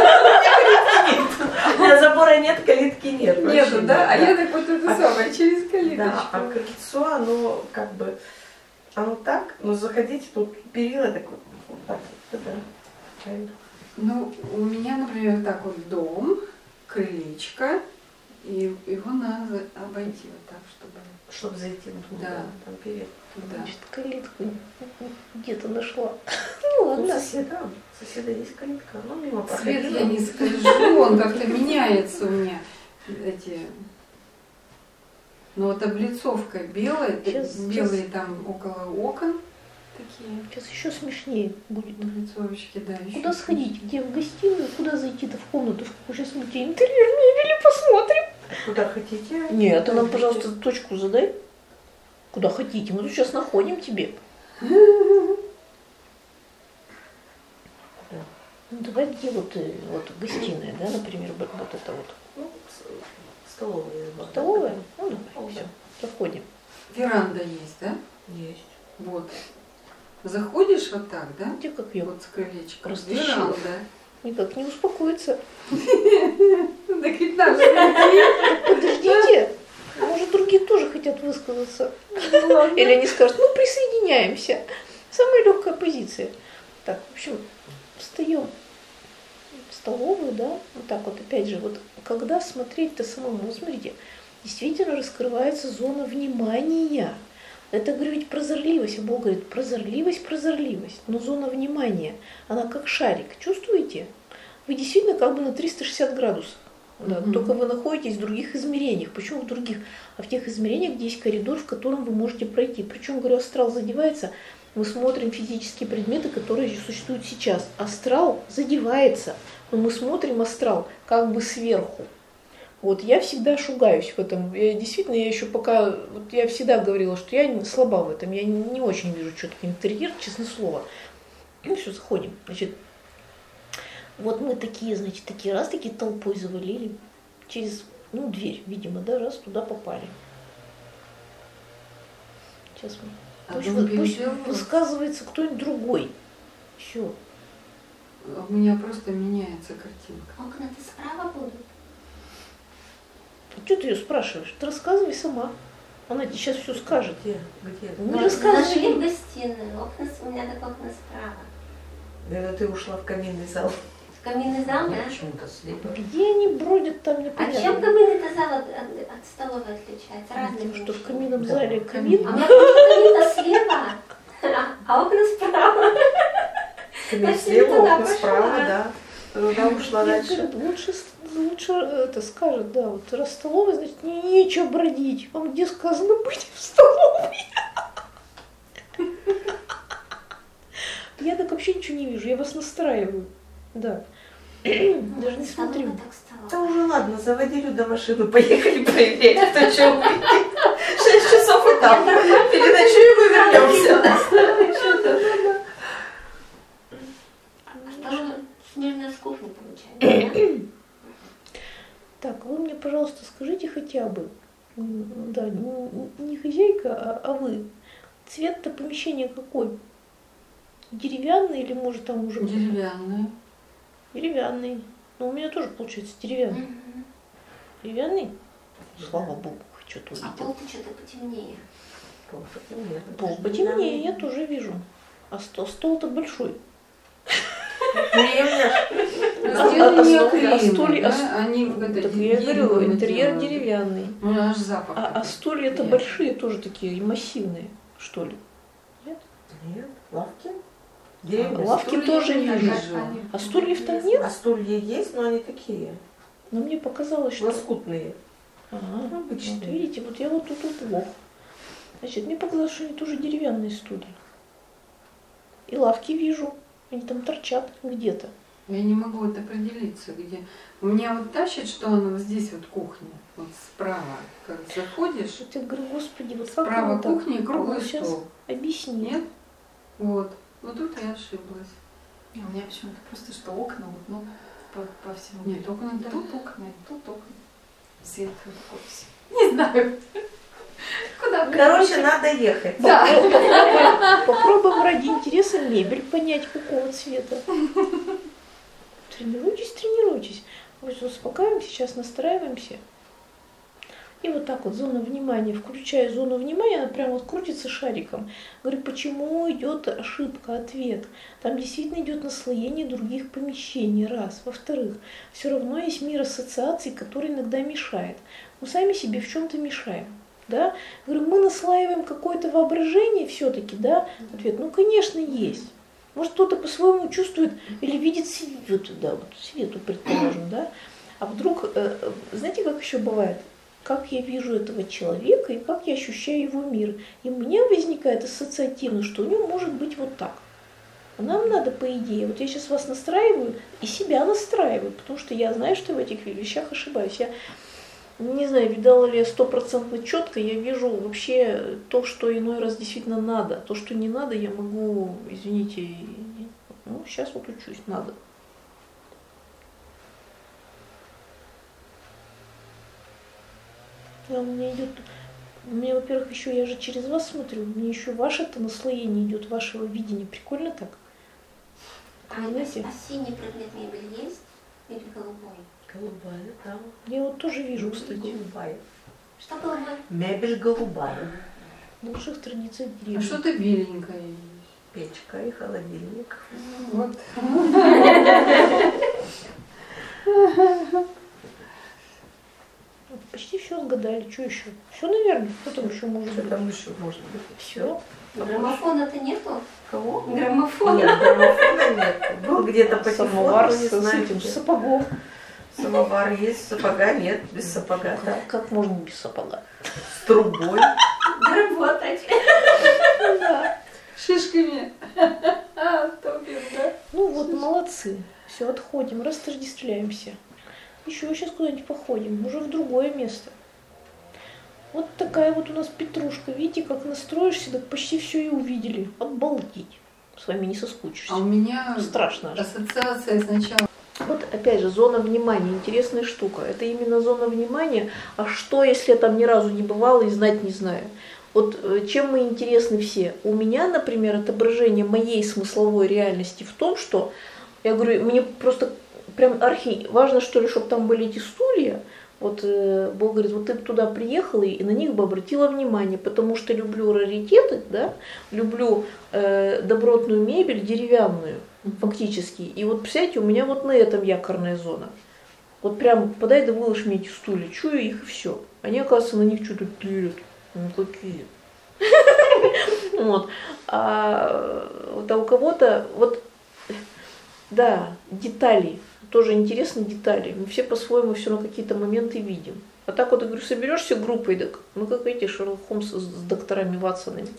Забора нет, калитки нет. Нету, да? А я так вот это самое, через калиточку. Да, а крыльцо, оно как бы, оно так, но заходите, тут перила так вот так. Да, правильно. Ну, у меня, например, так вот дом, крылечко, и его надо обойти вот так, Чтобы зайти в дом, Да. там перед. туда. значит, калитку где-то нашла. Ну Ну, ладно. соседа есть калитка, но мимо Цвет проходила. я не скажу, он как-то меняется у меня. Эти... Ну вот облицовка белая, белые там около окон такие. Сейчас еще смешнее будет. Облицовочки, да. Куда еще. сходить? Где в гостиную? Куда зайти-то в комнату? В какую сейчас мы тебе интерьер мебели посмотрим? Куда хотите? Нет, ты нам, пожалуйста, точку задай. Куда хотите? Мы тут сейчас находим тебе. Ну, давай где вот гостиная, да, например, вот это вот. Ну, столовая. Столовая? Ну, давай, Ну, все, заходим. Веранда есть, да? Есть. Вот. Заходишь вот так, да? Где как ее? Вот с крылечка. Растащила. Веранда. Никак не успокоится. Ну, так ведь нам же найти. Подождите, может, другие тоже хотят высказаться. Или они скажут, ну, присоединяемся. Самая легкая позиция. Так, в общем, встаем в столовую, да, вот так вот, опять же, вот когда смотреть-то самому, вот смотрите, действительно раскрывается зона внимания. Это, говорю, ведь прозорливость, а Бог говорит, прозорливость, но зона внимания, она как шарик, чувствуете? Вы действительно как бы на 360 градусов, да, только вы находитесь в других измерениях. Почему в других? А в тех измерениях, где есть коридор, в котором вы можете пройти. Причем, говорю, астрал задевается, мы смотрим физические предметы, которые существуют сейчас. Астрал задевается, но мы смотрим астрал как бы сверху. Вот я всегда шугаюсь в этом. Я действительно, я еще пока, вот я всегда говорила, что я слаба в этом, я не очень вижу, что такое интерьер, честное слово. Ну все, заходим. Значит, вот мы такие, значит, такие толпой завалили через, ну, дверь, видимо, да, раз туда попали. Сейчас мы. Пусть высказывается кто-нибудь другой. Все. У меня просто меняется картинка. Окна-то справа будут? Что ты ее спрашиваешь? Ты рассказывай сама. Она тебе сейчас все скажет. Где? Не Зашли в рассказывай. гостиную, у меня так окна справа. Это ты ушла в каминный зал. В каминный зал, да? Почему-то слепо. Где они бродят там, А непонятно. чем каминный зал от столовой отличается? Разные Тем, что в помещения. каминном зале камин. А у меня камин-то слева, а окна справа. Камин Значит, слева, туда окна пошла. справа, да. Она ушла дальше. Лучше это скажет, да, вот раз столовая, значит, нечего бродить. Вам где сказано быть в столовой? Я так вообще ничего не вижу, я вас настраиваю. Да. Даже не смотрю. Да уже ладно, заводи Люда машину, поехали проверять, кто что увидит. 6 часов и там. Переночуем и вернемся. Что снежная с кухни получается? Так, вы мне, пожалуйста, скажите хотя бы, да, не хозяйка, а вы, цвет-то помещения какой? Деревянный или может там уже... Деревянная. Деревянный. Но у меня тоже получается деревянный. Деревянный? Слава Богу, что-то А увидел. пол-то что-то потемнее. Пол потемнее, я тоже вижу. А стол-то большой. Я говорю, интерьер деревянный. Аж запах. А стулья-то большие тоже такие, массивные, что ли? Нет, лавки. Лавки тоже вижу. А стульев-то нет? А стулья есть, но они такие, Но мне показалось, что... лоскутные. Ага, вот Обычные. видите, вот я вот тут плох. Значит, мне показалось, что они тоже деревянные стулья. И лавки вижу, они там торчат где-то. Я не могу вот определиться, где. У меня вот тащит, что она вот здесь вот кухня, вот справа, как заходишь, Вот я говорю, господи, вот как справа оно так? кухня и круглый Сейчас стол. объясни. Нет? Вот. Вот тут я ошиблась. У меня почему-то просто что окна, вот, ну, по всему. Нет, окна да. Тут окна, и тут окна. Свет такой. Не знаю. Куда? Короче, надо ехать. Да. Попробуем ради интереса мебель понять, какого цвета. Тренируйтесь, тренируйтесь. Вот успокаиваемся, сейчас настраиваемся. И вот так вот зона внимания. Включая зону внимания, она прям вот крутится шариком. Говорю, почему идет ошибка, ответ. Там действительно идет наслоение других помещений, раз. Во-вторых, все равно есть мир ассоциаций, который иногда мешает. Мы сами себе в чем-то мешаем. Да? Говорю, мы наслаиваем какое-то воображение все-таки, да? Ответ, ну, конечно, есть. Может, кто-то по-своему чувствует или видит свет, да, вот свету, предположим, да? А вдруг, знаете, как еще бывает? Как я вижу этого человека и как я ощущаю его мир. И у меня возникает ассоциативно, что у него может быть вот так. А нам надо, по идее, вот я сейчас вас настраиваю и себя настраиваю, потому что я знаю, что в этих вещах ошибаюсь. Я не знаю, видала ли я 100% четко, я вижу вообще то, что иной раз действительно надо. То, что не надо, я могу, извините, ну, сейчас вот учусь, надо. Да, у меня, во-первых, еще я же через вас смотрю, мне еще ваше-то наслоение идет, вашего видения. Прикольно так? А синий предмет мебели есть? Или голубой? Голубая, да. Я вот тоже вижу, кстати. Голубая. Что голубой? Мебель голубая. В лучших традициях А деревни. что-то беленькое есть? Печка и холодильник. Вот. Почти все сгадали. Что еще? Все, наверное. Что там еще может Что быть? там еще может быть? Все. Граммофона-то нету? Кого? Граммофона. Нет, граммофона нет. Был где-то по Самовар телефону, не с знаю. этим где. сапогом. Самовар есть, сапога нет, без сапога. Да. Как можно без сапога? С трубой. Работать. Да. Шишками. Топим, да? Ну вот, молодцы. Все, отходим, растождествляемся. Еще сейчас куда-нибудь походим, уже в другое место. Вот такая вот у нас петрушка. Видите, как настроишься, так почти все и увидели. Обалдеть. С вами не соскучишься. А у меня Страшно аж. ассоциация сначала. Вот опять же, зона внимания, интересная штука. Это именно зона внимания. А что, если я там ни разу не бывала и знать не знаю? Вот чем мы интересны все? У меня, например, отображение моей смысловой реальности в том, что, я говорю, мне просто прям важно, что ли, чтобы там были эти стулья. Вот Бог говорит, вот ты туда приехала и на них бы обратила внимание, потому что люблю раритеты, да, люблю добротную мебель, деревянную фактически. И вот, представляете, у меня вот на этом якорная зона. Вот прям подай да выложь мне эти стулья, чую их и все. Они, оказывается, на них что-то пилят. Ну какие. Вот. А у кого-то, вот, да, детали. тоже интересные детали. Мы все по-своему все равно какие-то моменты видим. А так вот, я говорю, соберешься группой, так, ну как эти Шерлок Холмс с докторами Ватсонами.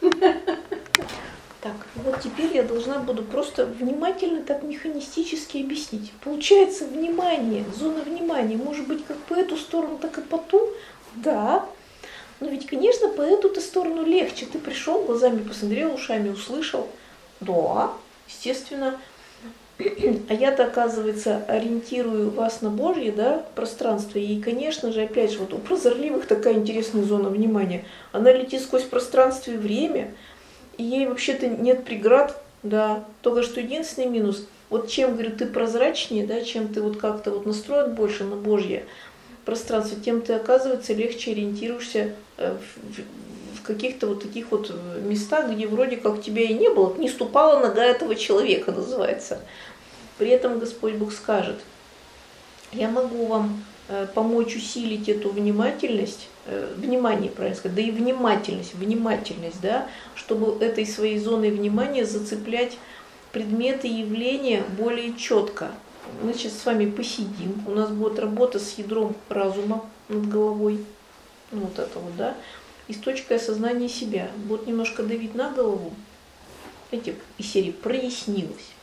Так, вот теперь я должна буду просто внимательно так механистически объяснить. Получается, внимание, зона внимания может быть как по эту сторону, так и по ту. Да. Но ведь, конечно, по эту-то сторону легче. Ты пришел, глазами посмотрел, ушами услышал. Да, естественно. А я-то, оказывается, ориентирую вас на Божье, да, пространство. И, конечно же, опять же, вот у прозорливых такая интересная зона внимания. Она летит сквозь пространство и время, и ей вообще-то нет преград, да. Только что единственный минус, вот чем, говорю, ты прозрачнее, да, чем ты вот как-то вот настроен больше на Божье пространство, тем ты, оказывается, легче ориентируешься в каких-то вот таких вот местах, где вроде как тебя и не было, не ступала нога этого человека, называется. При этом Господь Бог скажет: я могу вам помочь усилить эту внимательность, внимание, правильно сказать, да и внимательность, да, чтобы этой своей зоной внимания зацеплять предметы и явления более четко. Мы сейчас с вами посидим, у нас будет работа с ядром разума над головой, ну вот это вот, да, и с точкой осознания себя. Будет немножко давить на голову, знаете, из серии «прояснилось».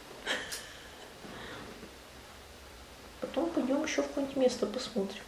Потом пойдем еще в какое-нибудь место посмотрим.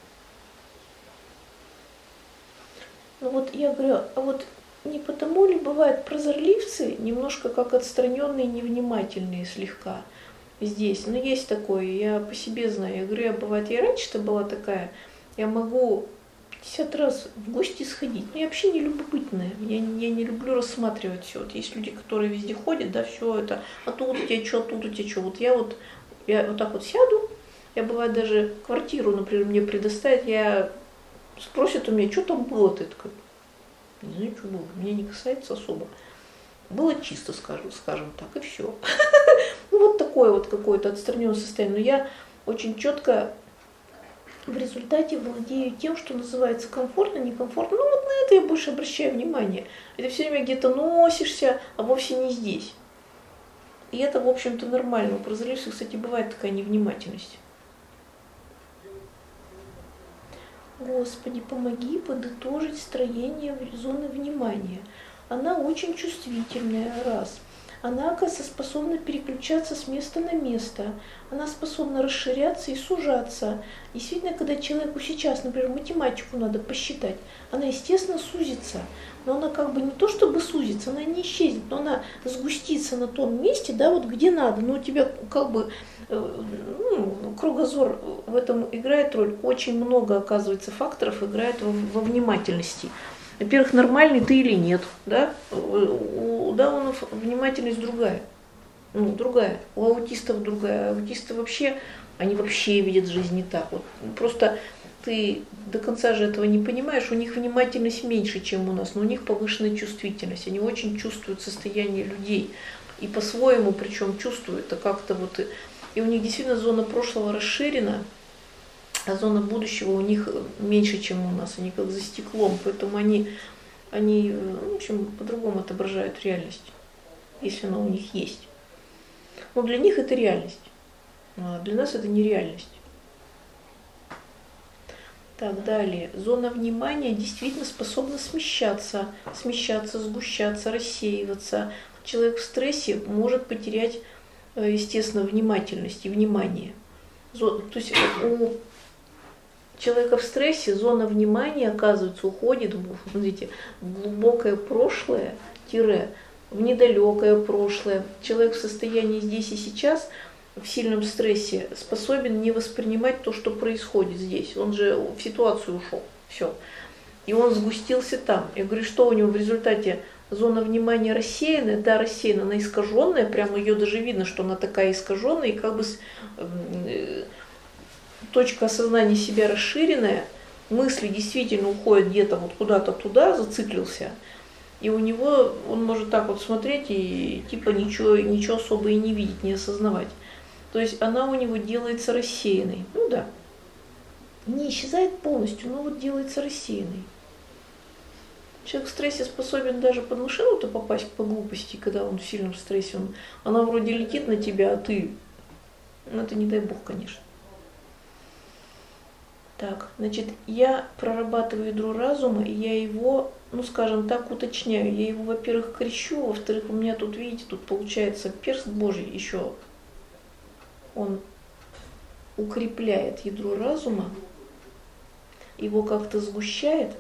Ну вот я говорю, а вот не потому ли бывают прозорливцы немножко как отстраненные, невнимательные слегка здесь? Ну есть такое, я по себе знаю. Я говорю, бывает, я раньше-то была такая, я могу 50 раз в гости сходить, но я вообще не любопытная, я не люблю рассматривать все. Вот есть люди, которые везде ходят, да, все это, а тут у тебя что, тут у тебя что. Вот я вот так вот сяду, я бывает даже квартиру, например, мне предоставят, я спросят у меня, что там было, ты такой, не знаю, что было, меня не касается особо. Было чисто, скажем так, и все. Ну вот такое вот какое-то отстраненное состояние. Но я очень четко в результате владею тем, что называется комфортно, некомфортно. Ну вот на это я больше обращаю внимание. Это все время где-то носишься, а вовсе не здесь. И это, в общем-то, нормально. У прозорливцев, кстати, бывает такая невнимательность. Господи, помоги подытожить строение зоны внимания. Она очень чувствительная, раз. Она, оказывается, способна переключаться с места на место. Она способна расширяться и сужаться. Действительно, когда человеку сейчас, например, математику надо посчитать, она, естественно, сузится. Но она как бы не то чтобы сузится, она не исчезнет, но она сгустится на том месте, да, вот где надо. Но у тебя как бы кругозор в этом играет роль. Очень много, оказывается, факторов играет во внимательности. Во-первых, нормальный ты или нет, да? У даунов внимательность другая. Ну, другая. У аутистов другая. Аутисты вообще, они вообще видят жизнь не так. Вот просто ты до конца же этого не понимаешь, у них внимательность меньше, чем у нас, но у них повышенная чувствительность. Они очень чувствуют состояние людей. И по-своему, причем чувствуют, а как-то вот... И у них действительно зона прошлого расширена, а зона будущего у них меньше, чем у нас. Они как за стеклом, поэтому они в общем, по-другому отображают реальность, если она у них есть. Но для них это реальность, а для нас это не реальность. Так, далее. Зона внимания действительно способна смещаться, сгущаться, рассеиваться. Человек в стрессе может потерять, естественно, внимательность и внимание. То есть у человека в стрессе зона внимания, оказывается, уходит смотрите, в глубокое прошлое, в недалекое прошлое. Человек в состоянии здесь и сейчас, в сильном стрессе, способен не воспринимать то, что происходит здесь. Он же в ситуацию ушел. Все. И он сгустился там. Я говорю, что у него в результате зона внимания рассеянная, да, рассеянная, она искаженная, прямо ее даже видно, что она такая искаженная, и как бы точка осознания себя расширенная, мысли действительно уходят где-то вот куда-то туда, зациклился, и у него, он может так вот смотреть и типа ничего особо и не видеть, не осознавать. То есть она у него делается рассеянной. Ну да, не исчезает полностью, но вот делается рассеянной. Человек в стрессе способен даже под машину-то попасть по глупости, когда он в сильном стрессе. Она вроде летит на тебя, а ты Ну, это не дай бог, конечно. Так, значит, я прорабатываю ядро разума, и я его, ну, скажем так, уточняю. Я его, во-первых, крещу, во-вторых, у меня тут, видите, тут получается перст Божий еще. Он укрепляет ядро разума, его как-то сгущает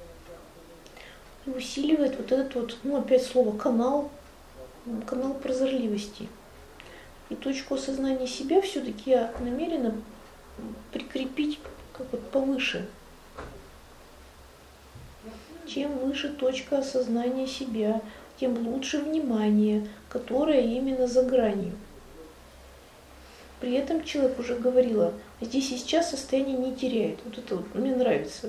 и усиливает вот этот вот, ну, опять слово канал прозорливости. И точку осознания себя все-таки я намерена прикрепить как вот повыше. Чем выше точка осознания себя, тем лучше внимание, которое именно за гранью. При этом человек уже говорила, здесь и сейчас состояние не теряет. Вот это вот мне нравится.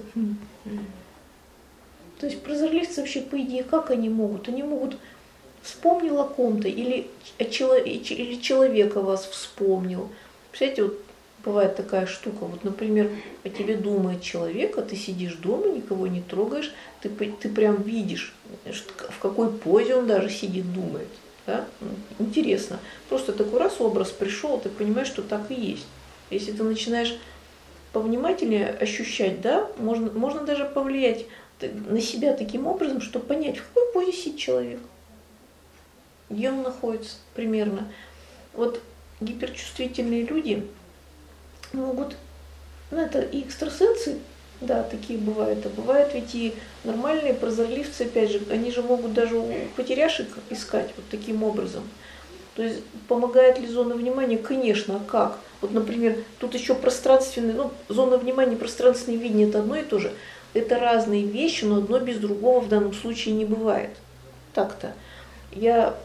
То есть прозорливцы вообще, по идее, как они могут? Они могут вспомнил о ком-то или человек о вас вспомнил. Представляете, вот бывает такая штука, вот, например, о тебе думает человек, а ты сидишь дома, никого не трогаешь, ты прям видишь, в какой позе он даже сидит, думает. Да? Интересно. Просто такой раз образ пришел, ты понимаешь, что так и есть. Если ты начинаешь повнимательнее ощущать, да, можно даже повлиять на себя таким образом, чтобы понять, в какой позе сидит человек, где он находится примерно. Вот гиперчувствительные люди могут, ну это и экстрасенсы, да, такие бывают, а бывают ведь и нормальные прозорливцы, опять же, они же могут даже у потеряшек искать вот таким образом. То есть помогает ли зона внимания? Конечно, а как? Вот, например, тут еще пространственный, ну, зона внимания и пространственное видение – это одно и то же. Это разные вещи, но одно без другого в данном случае не бывает. Так-то. Я,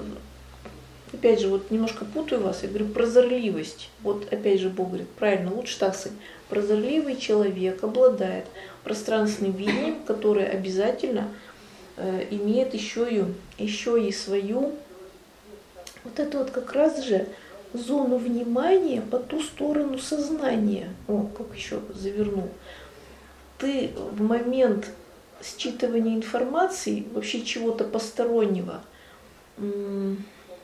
опять же, вот немножко путаю вас, я говорю, прозорливость. Вот опять же Бог говорит, правильно, лучше так сказать. Прозорливый человек обладает пространственным видением, которое обязательно имеет еще и свою, вот это вот как раз же зону внимания по ту сторону сознания. О, как еще завернул. Ты в момент считывания информации, вообще чего-то постороннего, не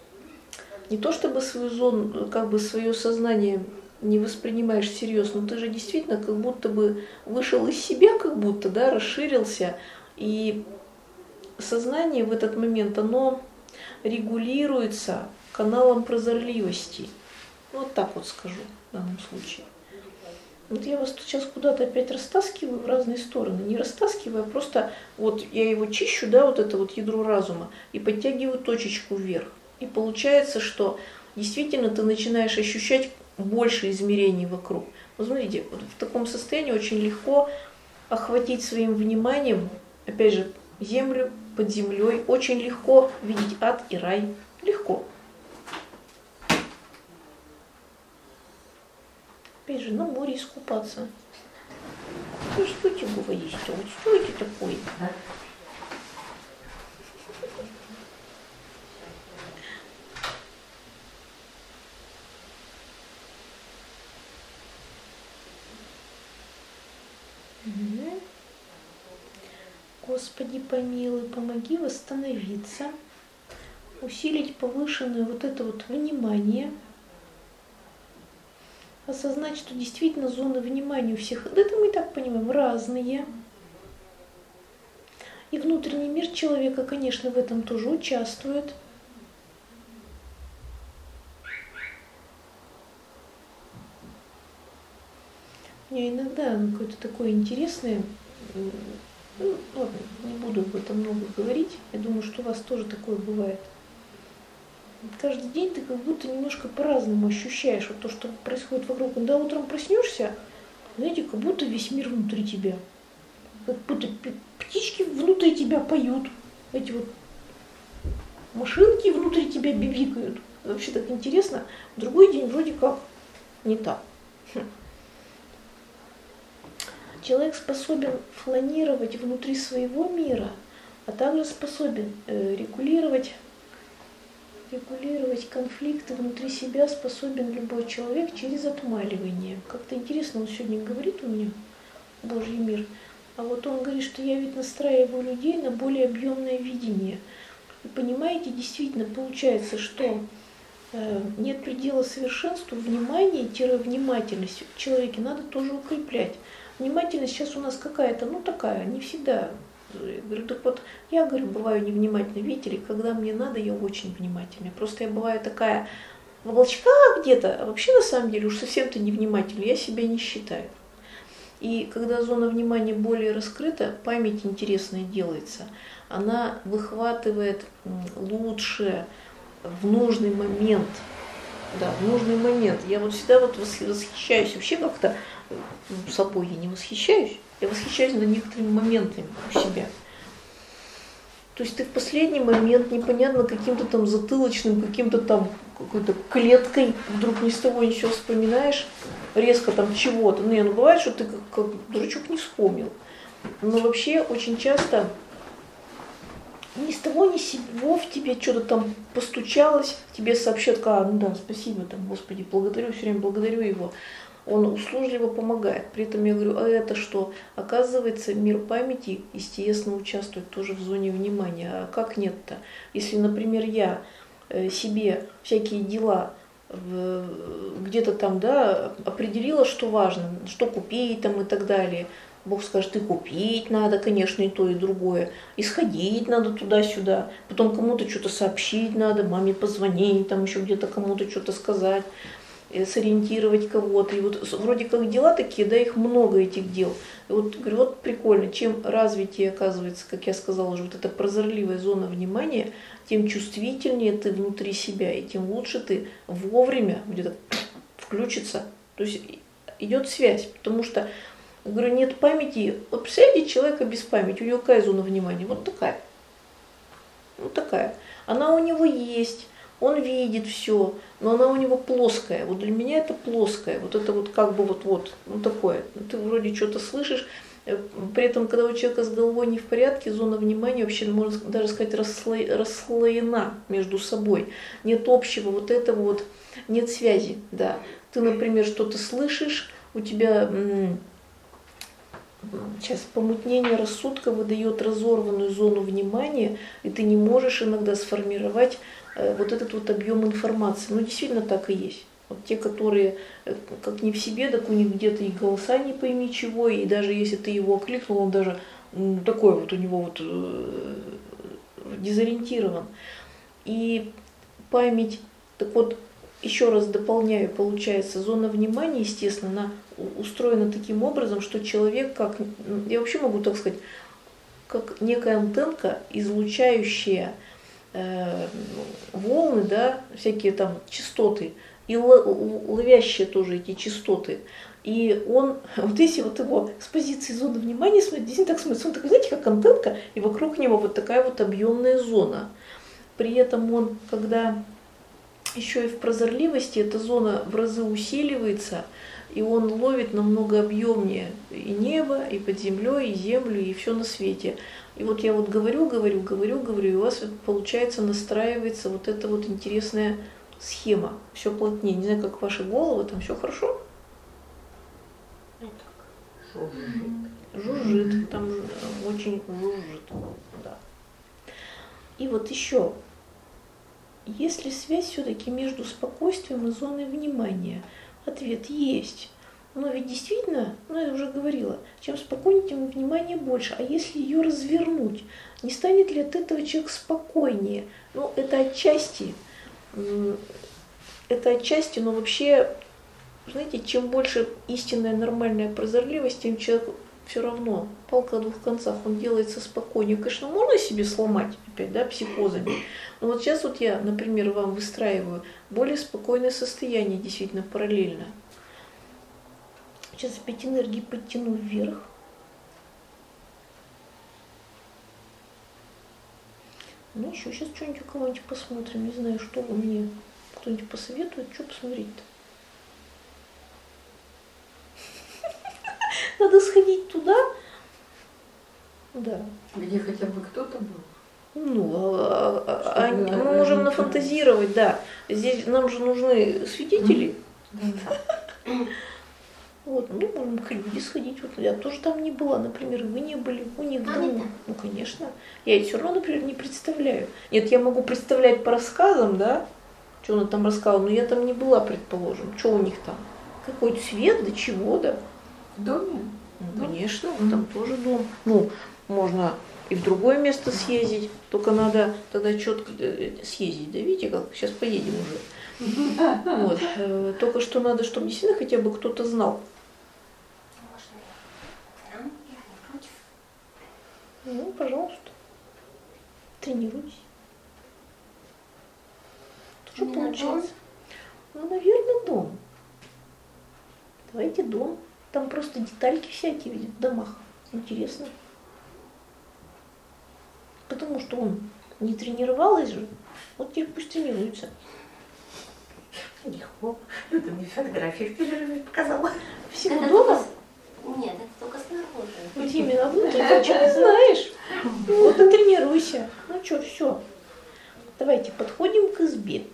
то чтобы свою зону, как бы свое сознание не воспринимаешь всерьез, но ты же действительно как будто бы вышел из себя, как будто, да, расширился, и сознание в этот момент, оно регулируется каналом прозорливости. Вот так вот скажу в данном случае. Вот я вас тут сейчас куда-то опять растаскиваю в разные стороны. Не растаскиваю, а просто вот я его чищу, да, вот это вот ядро разума, и подтягиваю точечку вверх. И получается, что действительно ты начинаешь ощущать больше измерений вокруг. Вот смотрите, вот в таком состоянии очень легко охватить своим вниманием, опять же, землю под землей. Очень легко видеть ад и рай. Легко. Опять же, на море искупаться. Ну, стойте, говорите, вот стойте такой. Господи, помилуй, помоги восстановиться, усилить повышенное вот это вот внимание, осознать, что действительно зоны внимания у всех, это мы и так понимаем, разные. И внутренний мир человека, конечно, в этом тоже участвует. У меня иногда какое-то такое интересное, ну, ладно, не буду об этом много говорить, я думаю, что у вас тоже такое бывает. Каждый день ты как будто немножко по-разному ощущаешь вот то, что происходит вокруг. Когда утром проснешься, знаете, как будто весь мир внутри тебя. Как будто птички внутри тебя поют. Эти вот машинки внутри тебя бибикают. Вообще так интересно. В другой день вроде как не так. Человек способен фланировать внутри своего мира, а также способен регулировать конфликты внутри себя, способен любой человек через отмаливание. Как-то интересно он сегодня говорит у меня, Божий мир, а вот он говорит, что я ведь настраиваю людей на более объемное видение. И понимаете, действительно получается, что нет предела совершенству, внимание-внимательность в человеке надо тоже укреплять. Внимательность сейчас у нас какая-то, ну такая, не всегда. Я говорю, так вот, я говорю, бываю невнимательной, видите ли, когда мне надо, я очень внимательная. Просто я бываю такая в облачках где-то, а вообще на самом деле уж совсем-то невнимательная, я себя не считаю. И когда зона внимания более раскрыта, память интересная делается. Она выхватывает лучше в нужный момент. Да, в нужный момент. Я вот всегда вот восхищаюсь вообще как-то собой, я не восхищаюсь. Я восхищаюсь над некоторыми моментами у себя. То есть ты в последний момент непонятно каким-то там затылочным, каким-то там какой-то клеткой вдруг ни с того ничего вспоминаешь, резко там чего-то. Ну бывает, что ты как дурачок не вспомнил. Но вообще очень часто ни с того ни с сего в тебе что-то там постучалось, тебе сообщат, ну да, спасибо, там, Господи, благодарю, все время благодарю его. Он услужливо помогает. При этом я говорю, а это что? Оказывается, мир памяти, естественно, участвует тоже в зоне внимания. А как нет-то? Если, например, я себе всякие дела где-то там, да, определила, что важно, что купить там и так далее. Бог скажет, и купить надо, конечно, и то, и другое. И сходить надо туда-сюда. Потом кому-то что-то сообщить надо, маме позвонить, там еще где-то кому-то что-то сказать, сориентировать кого-то. И вот вроде как дела такие, да, их много этих дел. И вот говорю, вот прикольно, чем развитие оказывается, как я сказала уже, вот эта прозорливая зона внимания, тем чувствительнее ты внутри себя, и тем лучше ты вовремя где-то включиться. То есть идет связь, потому что, говорю, нет памяти. Вот представляете, человека без памяти, у него какая зона внимания? Вот такая. Вот такая. Она у него есть. Он видит все, но она у него плоская. Вот для меня это плоская. Вот это вот как бы вот такое. Ты вроде что-то слышишь, при этом, когда у человека с головой не в порядке, зона внимания вообще, можно даже сказать, расслоена между собой. Нет общего вот этого вот, нет связи. Да. Ты, например, что-то слышишь, у тебя сейчас помутнение рассудка выдает разорванную зону внимания, и ты не можешь иногда сформировать вот этот вот объем информации. Ну, действительно так и есть. Вот те, которые как не в себе, так у них где-то и голоса не пойми чего, и даже если ты его окликнул, он даже такой вот у него вот дезориентирован. И память, так вот, еще раз дополняю, получается, зона внимания, естественно, она устроена таким образом, что человек, как, я вообще могу так сказать, как некая антенка, излучающая волны, да, всякие там частоты, и ловящие тоже эти частоты. И он, вот если вот его с позиции зоны внимания смотреть, действительно так смотрится, он такой, знаете, как антенка, и вокруг него вот такая вот объемная зона. При этом он, когда еще и в прозорливости, эта зона в разы усиливается, и он ловит намного объемнее и небо, и под землей, и землю, и все на свете. И вот я вот говорю, и у вас получается настраивается вот эта вот интересная схема. Все плотнее. Не знаю, как ваши головы, там все хорошо? Жужжит. Там очень жужжит. Да. И вот еще. Есть ли связь все-таки между спокойствием и зоной внимания? Ответ есть. Но ведь действительно, я уже говорила, чем спокойнее, тем внимания больше. А если ее развернуть, не станет ли от этого человек спокойнее? Это отчасти, но вообще, знаете, чем больше истинная нормальная прозорливость, тем человек все равно, палка о двух концах, он делается спокойнее. Конечно, можно себе сломать опять, да, психозами. Но вот сейчас вот я, например, вам выстраиваю более спокойное состояние, действительно, параллельно. Сейчас опять энергии подтяну вверх. Еще сейчас что-нибудь у кого-нибудь посмотрим. Не знаю, что вы мне кто-нибудь посоветует, что посмотреть-то. Надо сходить туда. Да. Где хотя бы кто-то был. Мы можем нафантазировать, да. Здесь нам же нужны свидетели. Вот, можем к люди сходить. Вот я тоже там не была, например, вы не были, у них дома. Конечно. Я ведь все равно, например, не представляю. Нет, я могу представлять по рассказам, да, Что она там рассказывала? Ну я там не была, предположим. Что у них там? Какой цвет, до чего, да? В доме? Ну, конечно, там тоже дом. Ну, можно и в другое место съездить, только надо тогда четко съездить. Да видите, как сейчас поедем уже. Вот. Только что надо, чтобы действительно хотя бы кто-то знал. Можно я не против? Ну, пожалуйста. Тренируйтесь. Тоже Именно получается. Ну, наверное, дом. Давайте дом. Там просто детальки всякие видят в домах. Интересно. Потому что он не тренировалась же. Вот теперь пусть тренируется. Легко. Люда мне фотографии в перерыве показала. Всего Это дома? только Нет, это только снаружи. Вот именно, ну ты ничего не знаешь. Вот и тренируйся. Ну что, все. Давайте подходим к избе.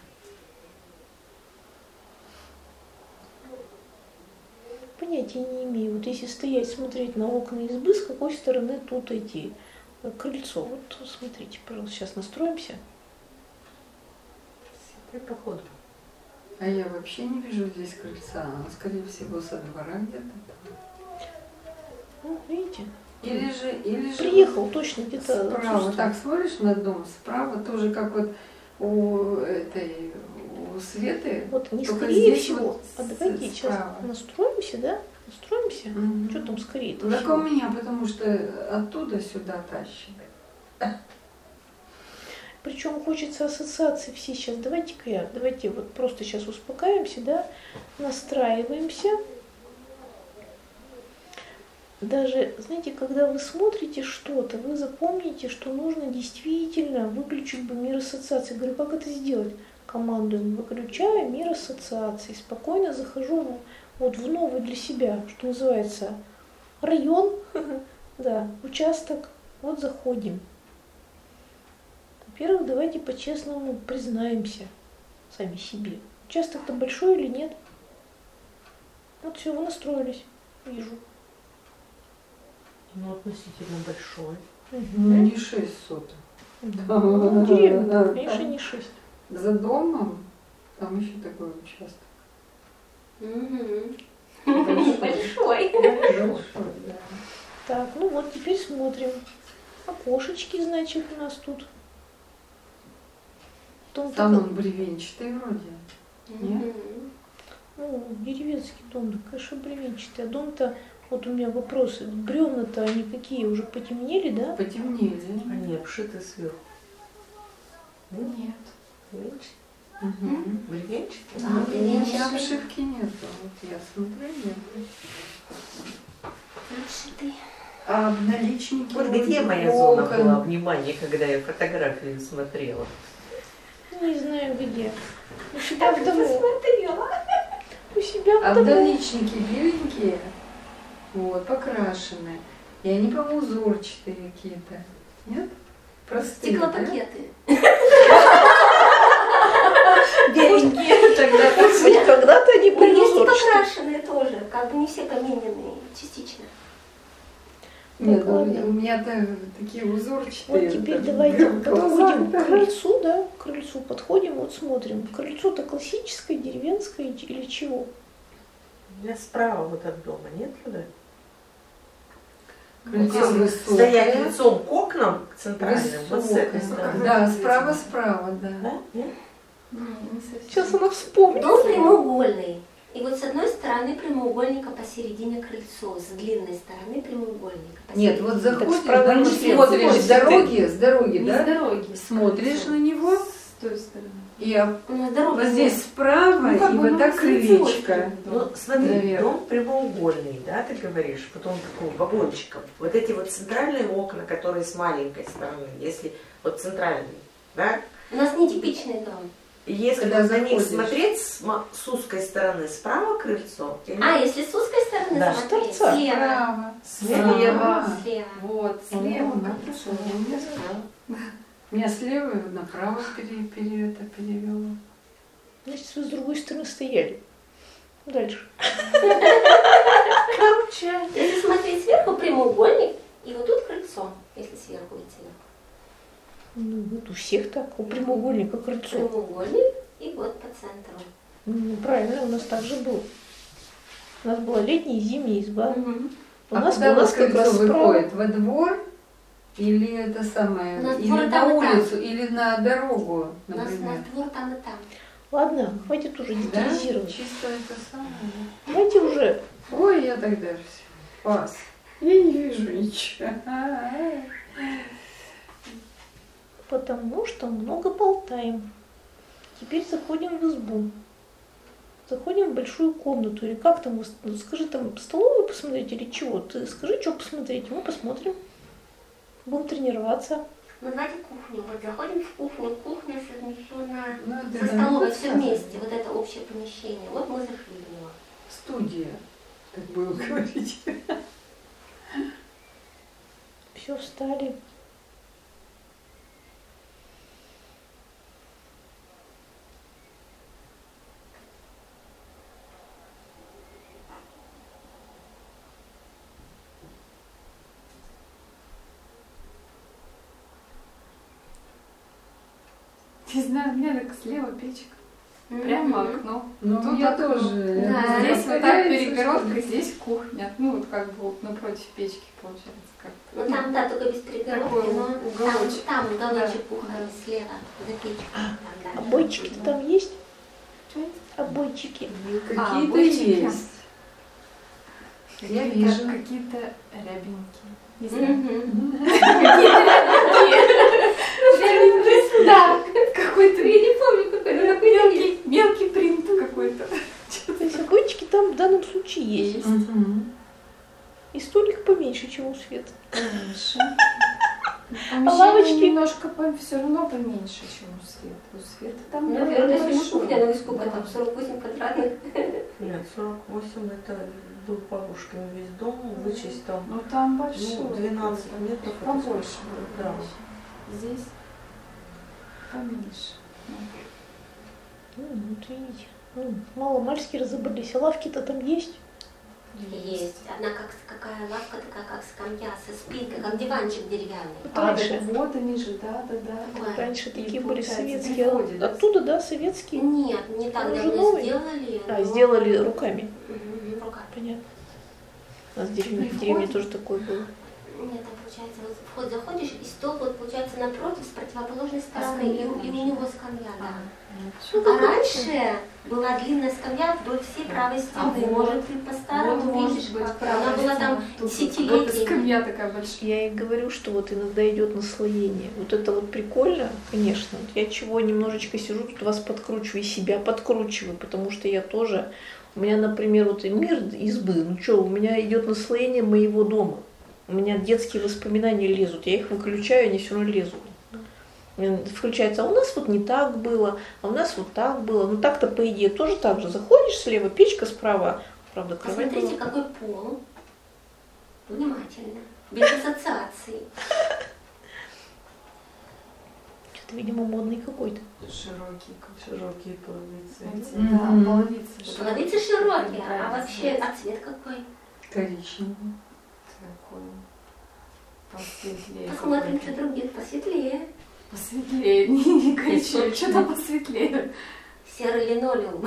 Понятия не имею. Вот если стоять, смотреть на окна избы, с какой стороны тут идти? Крыльцо. Вот смотрите, пожалуйста, сейчас настроимся. Походу. А я вообще не вижу здесь крыльца. Оно, скорее всего, со двора где-то. Ну, видите? Или же Приехал точно где-то. справа. отсутствует. Так смотришь на дом, справа тоже как вот у Светы. Вот не только скорее здесь всего. вот А давайте сейчас справа. настроимся, да? Настроимся. Мгм. Что там скорее-то? Так всего? у меня, потому что оттуда сюда тащит. Причем хочется ассоциации все сейчас. Давайте вот просто сейчас успокаиваемся, да, настраиваемся. Даже, знаете, когда вы смотрите что-то, вы запомните, что нужно действительно выключить бы мир ассоциаций. Говорю, как это сделать? Командуем, выключаю мир ассоциаций. Спокойно захожу вот в новый для себя, что называется, район, да, участок. Вот заходим. Во-первых, давайте по-честному признаемся сами себе. Участок-то большой или нет? Вот все, вы настроились, вижу. Ну, относительно большой. Ну, не 6 соток. Ну, деревня, Да. конечно, не 6. За домом там еще такой участок. Большой. Большой, да. Так, ну вот теперь смотрим. Окошечки, значит, у нас тут. Дом Там такой, он бревенчатый вроде. Нет? ну, деревенский дом, да, конечно, бревенчатый. А дом-то, вот у меня вопросы. Бревна-то они какие, уже потемнели, да? Потемнели. Они обшиты сверху. Нет. Бревенчатые? Угу. Бревенчатые? А, У меня бревенчатый. обшивки нету. Вот я смотрю, нет. Обшитый. А наличники... Вот где моя зона окон. была внимания, когда я фотографию смотрела? Не знаю где. У себя в дому. Смотрела. У себя А в дому. наличники беленькие, вот, покрашены. И они, по-моему, узорчатые какие-то. Нет? Простые, да? Стеклопакеты. Беленькие тогда. Хоть когда-то они Ну, были есть и узорчатые. покрашенные тоже, как бы не все помененные, частично. Нет, Так, ладно. у меня-то такие узорчатые. Вот теперь даже давайте глаза. подходим к крыльцу, да, к крыльцу подходим, вот смотрим. Крыльцо-то классическое, деревенское или чего? У меня справа вот от дома, нет туда? Крыльцо Если высокое. стоять лицом к окнам, к центральным, вот с этой Высокое. стороны. Да, справа, да. Да? Нет? Сейчас она вспомнит. Дом прямоугольный. И вот с одной стороны прямоугольника посередине крыльцо, с длинной стороны прямоугольника. Нет, посередине. вот заходишь, справа там или слева? смотришь с дороги, Не да? с дороги. Смотришь на него, С той стороны. и Ну, с дороги вот здесь справа, Ну, как и бы, вот так с лицевой крылечко. стороны. Ну, смотри, Наверх. дом прямоугольный, да, ты говоришь, потом такой вагончиком. Вот эти вот центральные окна, которые с маленькой стороны, если вот центральный, да, У нас нетипичный дом. и если Когда вот на них заходишь. смотреть с узкой стороны, справа крыльцо или А, если с узкой стороны Да. смотреть, С торца. слева. слева? Слева. Слева. Вот, слева. Ну, Хорошо. У меня справа. Меня слева направо перевело. Значит, вы с другой стороны стояли. Дальше. Короче, Если смотреть сверху, прямоугольник, и вот тут крыльцо, если сверху идти. Ну, вот у всех так, у прямоугольника крыльцо. Прямоугольник, И вот по центру. Правильно, у нас так же было. У нас была летняя и зимняя изба. У А нас куда как крыльцо раз справа. выходит? Во двор? Или это самое? У нас Или двор на там и там. улицу, или на дорогу, У нас например? двор там и там. Ладно, хватит уже Да? детализировать. Чисто это самое. Давайте уже. Ой, я тогда все. Пас. Я не вижу ничего. Потому что много болтаем. Теперь заходим в избу. Заходим в большую комнату. Или как там, скажи, там столовую посмотреть или чего? Ты скажи, что посмотреть, мы посмотрим. Будем тренироваться. Ну, давайте кухню. Вот заходим в кухню. Кухня совмещенная Ну, со это столовой, все рассказывай. вместе. Вот это общее помещение. Вот мы зашли в него. Студия, как было говорить. Все, встали. Не знаю, у меня так слева печка. Прямо окно. Ну, Тут я окно. тоже. Да. Здесь вот так Повторяется, перегородка, что- здесь кухня. Ну, вот как бы вот напротив печки получается как-то. Ну там, да, только без перегородки, Такой но уголочек. там уголочек Да, кухни да. слева, за печкой. Там, да. Обойчики-то там есть? Что это? Обойчики. Какие-то больше есть. Я вижу. Какие-то рябенькие. Не знаю. Мгм. Да, какой-то Я не помню, какой это такой. мелкий принт какой-то. То есть обойчики там в данном случае есть. Мгм. И столик поменьше, чем у Светы. Конечно. лавочки? Помещение немножко все равно поменьше, чем у Светы. У Светы там Ну, наверное, наверное, если большое. кухня, ну и сколько Да. там, 48 квадратных. Нет, 48 это был бабушкин весь дом, вычесть там, Ну там большое. ну, 12 метров. это Побольше. сколько? Да. Здесь поменьше. Вот видите. Мало-мальски разобрались. А лавки-то там есть? Есть. Одна какая лавка, такая как скамья со спинкой, как диванчик деревянный. Раньше. Вот они же, да. Такое. Раньше И такие были получается, советские. приходит, да? Оттуда, да, советские. Нет, не так Уже давно новые? сделали. А, но- сделали руками. Мгм, руками. Понятно. У нас в деревне тоже такое было. Нет, там получается, вот вход заходишь, и стол вот получается напротив, с противоположной стороны, и, скамья у там него скамья, да. Ну, А раньше была длинная скамья вдоль всей правой стены. вот. Может, ты по-старому Вот, может видишь, быть, как правда, она была там тут вот десятилетиями. скамья такая большая. Я и говорю, что вот иногда идет наслоение. Вот это вот прикольно, конечно. Вот я чего немножечко сижу, тут вас подкручиваю, и себя подкручиваю, потому что я тоже... У меня, например, вот и мир избы, ну что, у меня идет наслоение моего дома. У меня детские воспоминания лезут, я их выключаю, они все равно лезут. У меня включается, а у нас вот не так было, а у нас вот так было. Ну так-то, по идее, тоже так же. Заходишь слева, печка справа, правда, кровать Посмотрите, была. какой пол. Внимательно. Без ассоциаций. Это, видимо, модный какой-то. Широкие половицы. Мгм. Да, половицы. Половицы широкие, а Правильно. вообще, а цвет какой? Коричневый. Такой посветлее. Посмотрим, какой-то. что других посветлее. Посветлее. Не коричневый, что-то посветлее. Серый линолеум.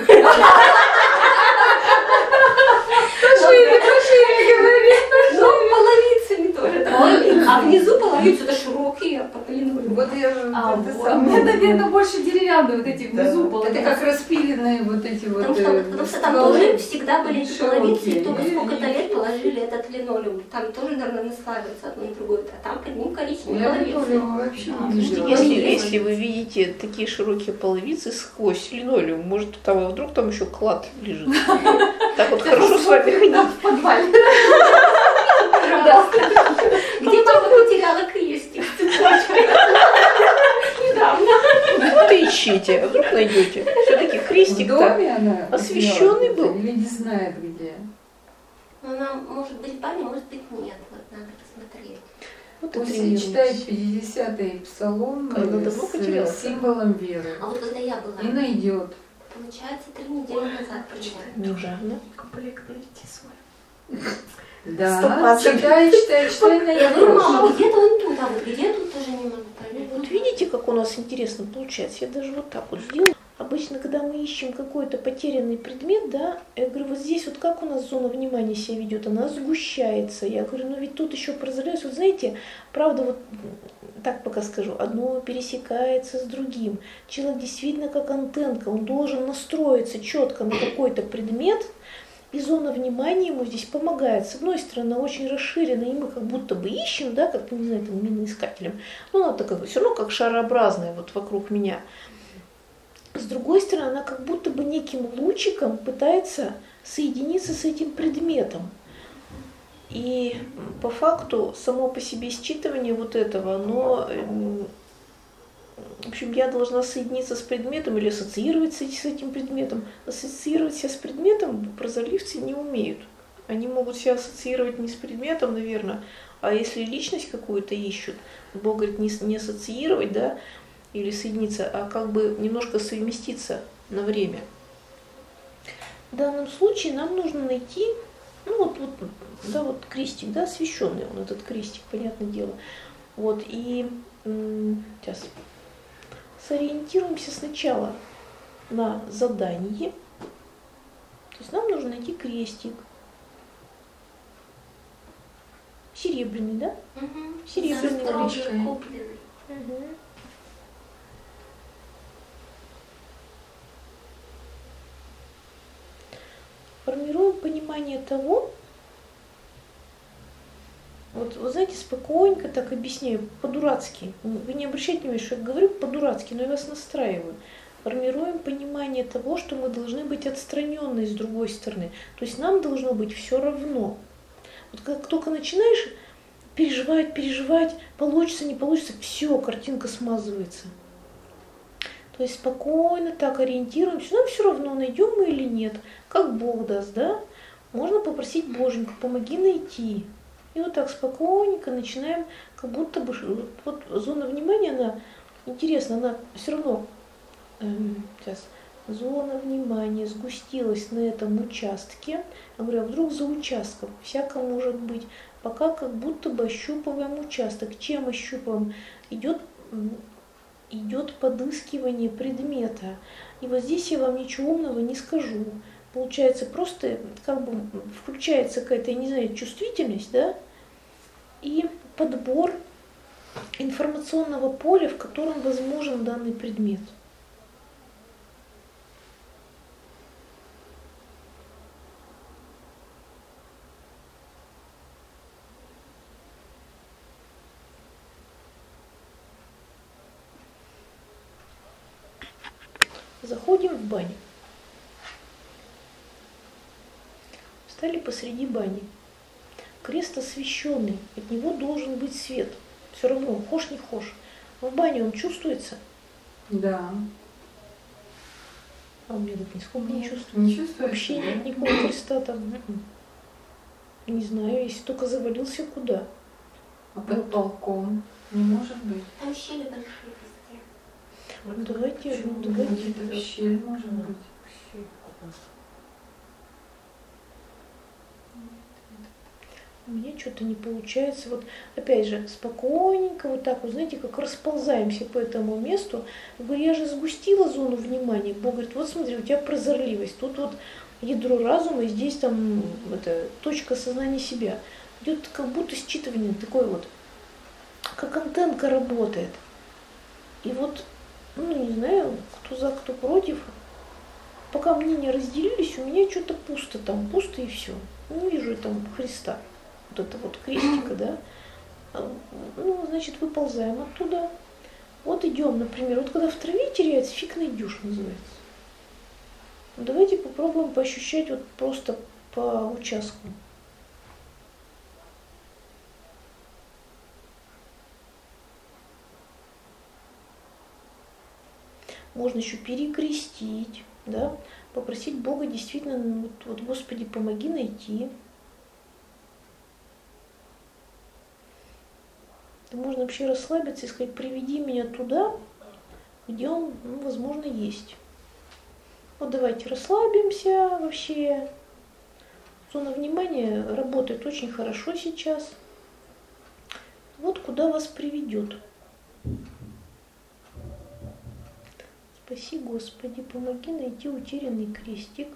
Ну, половицами тоже. А внизу половицы это широкие, а под линолеум. Вот я же А, это вот. У самое. меня, наверное, больше деревянные вот эти внизу Это половицы. как распиленные вот эти вот Потому что там стволы. тоже всегда были эти половицы, и только широкие. сколько-то лет положили этот линолеум. Там тоже, наверное, наслаивается одно и другое. А там под ним коричневые Я половицы. линолеум вообще не видела. Если вы видите такие широкие половицы сквозь линолеум, может там, а вдруг там еще клад лежит. Так вот хорошо с вами ходить. В подвале. Где мама потеряла крестик с цепочкой? Недавно. Вот и ищите, а вдруг найдете. Все-таки В крестик-то. доме она освещенный сделала был. или не знает где. Ну, она может быть в бане, может быть нет. Вот надо посмотреть. Вот и Пусть тренируйтесь. читает 50-й псалом Она давно потерялась? с символом веры. А вот когда я была, И найдет. получается, 3 недели назад примерно. Недавно. Комплект найти свой. Да, читай, Я говорю, мама, найдешь. где-то он тут, а вот где тут тоже не могу понять. Вот видите, как у нас интересно получается. Я даже вот так вот сделаю. обычно, когда мы ищем какой-то потерянный предмет, да, я говорю, вот здесь вот как у нас зона внимания себя ведет, она сгущается. Я говорю, ну ведь тут еще прозрелось, вот знаете, правда, вот так пока скажу, одно пересекается с другим. Человек действительно как антенка, он должен настроиться четко на какой-то предмет, и зона внимания ему здесь помогает. С одной стороны, она очень расширена, и мы как будто бы ищем, да, как, не знаю, там, миноискателем, но она такая, все равно как шарообразная вот вокруг меня. С другой стороны, она как будто бы неким лучиком пытается соединиться с этим предметом. И по факту само по себе считывание вот этого, оно, в общем, я должна соединиться с предметом или ассоциировать с этим предметом. Ассоциировать себя с предметом прозорливцы не умеют. Они могут себя ассоциировать не с предметом, наверное, а если личность какую-то ищут, Бог говорит, не ассоциировать, да, или соединиться, а как бы немножко совместиться на время. В данном случае нам нужно найти, ну да, вот крестик, да, освященный он, этот крестик, понятное дело. Вот, и сейчас сориентируемся сначала на задание. То есть нам нужно найти крестик. Серебряный, да? Угу. Серебряный крестик. Купленный. Угу. Формируем понимание того, вот вы знаете, спокойненько так объясняю, по-дурацки. Вы не обращайте внимания, что я говорю по-дурацки, но я вас настраиваю. Формируем понимание того, что мы должны быть отстраненные с другой стороны. То есть нам должно быть все равно. Вот как только начинаешь переживать, получится, не получится, все, картинка смазывается. То есть спокойно так ориентируемся, нам все равно, найдем мы или нет, как Бог даст, да? Можно попросить Боженьку, помоги найти. И вот так спокойненько начинаем, как будто бы, вот зона внимания, она, интересно, она все равно, сейчас, зона внимания сгустилась на этом участке. Я говорю, а вдруг за участком? Всяко может быть. Пока как будто бы ощупываем участок. Чем ощупываем? Идет подыскивание предмета. И вот здесь я вам ничего умного не скажу. Получается, просто как бы включается какая-то, я не знаю, чувствительность, да, и подбор информационного поля, в котором возможен данный предмет. Заходим в баню. Встали посреди бани. Крест освещенный, от него должен быть свет. Все равно, хошь не хошь. В бане он чувствуется? Да. А у меня тут нисколько не чувствуется. Не чувствуется? Вообще нет никакого креста там. Не знаю, если только завалился, куда. А под полком не может быть. Там щели большие везде. Ну, давайте. Где-то щель может быть. У меня что-то не получается. Вот опять же, спокойненько, вот так вот, знаете, как расползаемся по этому месту. Я говорю, я же сгустила зону внимания. Бог говорит, вот смотри, у тебя прозорливость. Тут вот ядро разума, и здесь там точка сознания себя. Идет как будто считывание такое вот, как антенка работает. И вот, ну не знаю, кто за, кто против. Пока мнения разделились, у меня что-то пусто там, пусто и все. Не вижу там Христа. Вот это вот крестика, да, ну, значит, выползаем оттуда. Вот идем, например, вот когда в траве теряется, фиг найдешь, называется. Ну, давайте попробуем поощущать вот просто по участку. Можно еще перекрестить, да, попросить Бога действительно, вот Господи, помоги найти. Можно вообще расслабиться и сказать, приведи меня туда, где он, ну, возможно, есть. Вот давайте расслабимся вообще. Зона внимания работает очень хорошо сейчас. Вот куда вас приведет. Спаси, Господи, помоги найти утерянный крестик.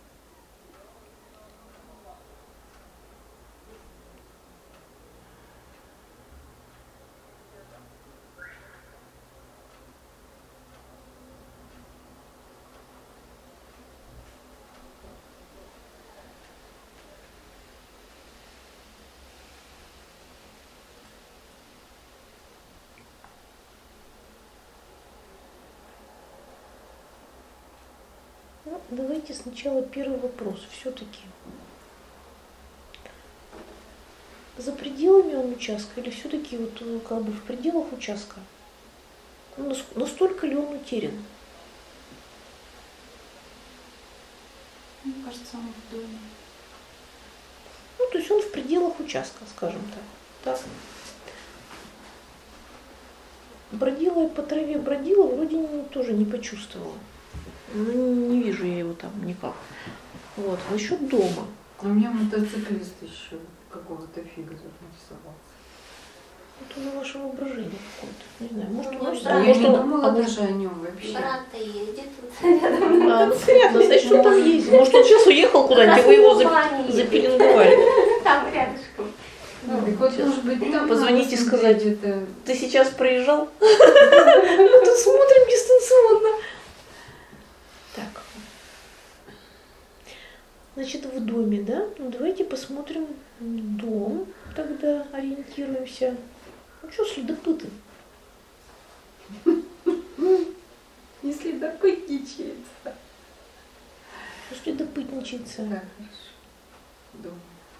Ну, давайте сначала первый вопрос. Все-таки за пределами он участка или все-таки вот как бы в пределах участка? Ну, настолько ли он утерян? Мне кажется, он в доме. Ну, то есть он в пределах участка, скажем так. Так. Бродила я по траве, бродила, вроде тоже не почувствовала. Ну, не вижу я его там никак. Вот. Насчет дома. У меня мотоциклист еще какого-то фига тут нарисовался. Это на ваше воображение какое-то. Не знаю, может, Ну, он... да, Я не он- думала даже о нем вообще. Брат-то ездит тут рядом. Ну, понятно, значит, он там есть. Может, он сейчас уехал куда-нибудь, и вы его запеленговали. Там рядышком. Так вот, может быть, там Позвоните, надо сказать. смотреть это. Ты сейчас проезжал? Мы тут смотрим дистанционно. Так. Значит, в доме, да? Ну, давайте посмотрим дом, тогда ориентируемся. Ну, что следопыты? Не следопытничает. Что следопытничается? Так, хорошо. Дома.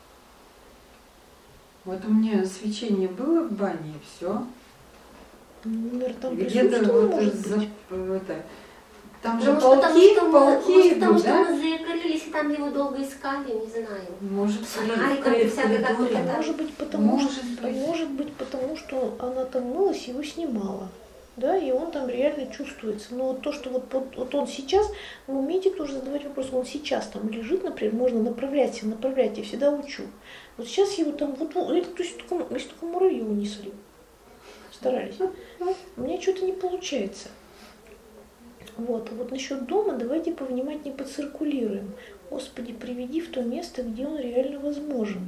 Вот у меня свечение было в бане, и все. Наверное, там Где-то присутствовало, вот может за, быть. это, там же Может, потому полки что идут, да? мы заикарились и там его долго искали, не знаю. Может, Фонариком и всякой какой-то. Может быть, потому Может быть. потому что она там мылась, его снимала. Да, и он там реально чувствуется. Но вот то, что вот он сейчас, вы умеете тоже задавать вопрос, он сейчас там лежит, например, можно направлять, я всегда учу. Вот сейчас его там, то есть только муравьи унесли. Старались. У меня что-то не получается. Вот. А вот насчет дома давайте повнимательнее поциркулируем. Господи, приведи в то место, где он реально возможен.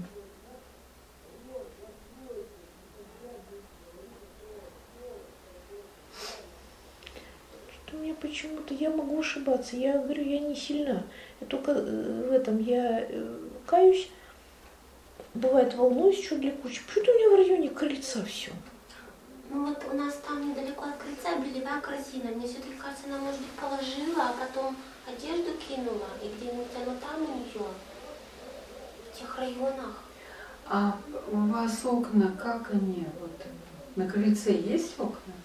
Что-то у меня почему-то, я могу ошибаться, я говорю, я не сильна. Я только в этом, я каюсь, бывает волнуюсь, что для кучи. Почему-то у меня в районе крыльца все. Ну вот у нас там недалеко от крыльца белевая корзина. Мне все-таки кажется, она, может быть, положила, а потом одежду кинула. И где-нибудь оно там у нее, в тех районах. А у вас окна, как они? Вот на крыльце есть окна?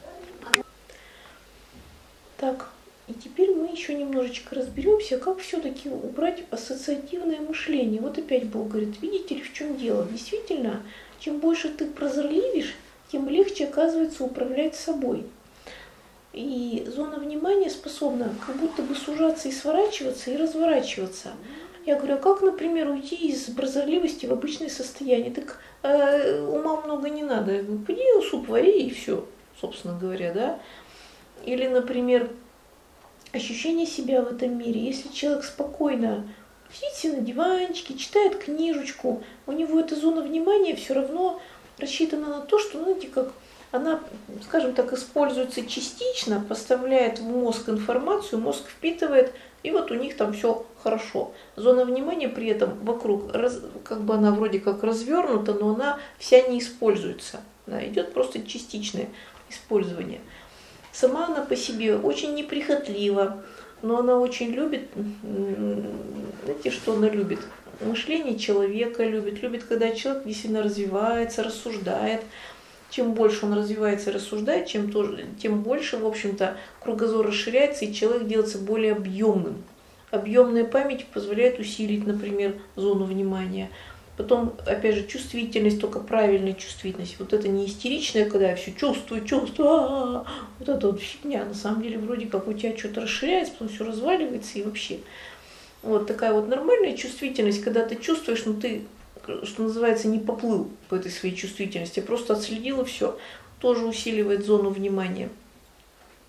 Так, и теперь мы еще немножечко разберемся, как все-таки убрать ассоциативное мышление. Вот опять Бог говорит, видите ли, в чем дело? Действительно, чем больше ты прозорливишь, тем легче, оказывается, управлять собой. И зона внимания способна как будто бы сужаться и сворачиваться, и разворачиваться. Я говорю, а как, например, уйти из прозорливости в обычное состояние? Так ума много не надо. Я говорю, пойди суп вари и все, собственно говоря, да. Или, например, ощущение себя в этом мире. Если человек спокойно сидит себе на диванчике, читает книжечку, у него эта зона внимания все равно рассчитана на то, что, знаете, как она, скажем так, используется частично, поставляет в мозг информацию, мозг впитывает, и вот у них там все хорошо. Зона внимания при этом вокруг, как бы она вроде как развернута, но она вся не используется. Да, идет просто частичное использование. Сама она по себе очень неприхотлива, но она очень любит, знаете, что она любит? Мышление человека любит, когда человек действительно развивается, рассуждает. Чем больше он развивается и рассуждает, тем больше, в общем-то, кругозор расширяется, и человек делается более объемным. Объемная память позволяет усилить, например, зону внимания. Потом, опять же, чувствительность, только правильная чувствительность. Вот это не истеричная, когда я все чувствую, вот это вот фигня. На самом деле, вроде как у тебя что-то расширяется, потом все разваливается и вообще. Вот такая вот нормальная чувствительность, когда ты чувствуешь, но ты, что называется, не поплыл по этой своей чувствительности, просто отследил и все. Тоже усиливает зону внимания.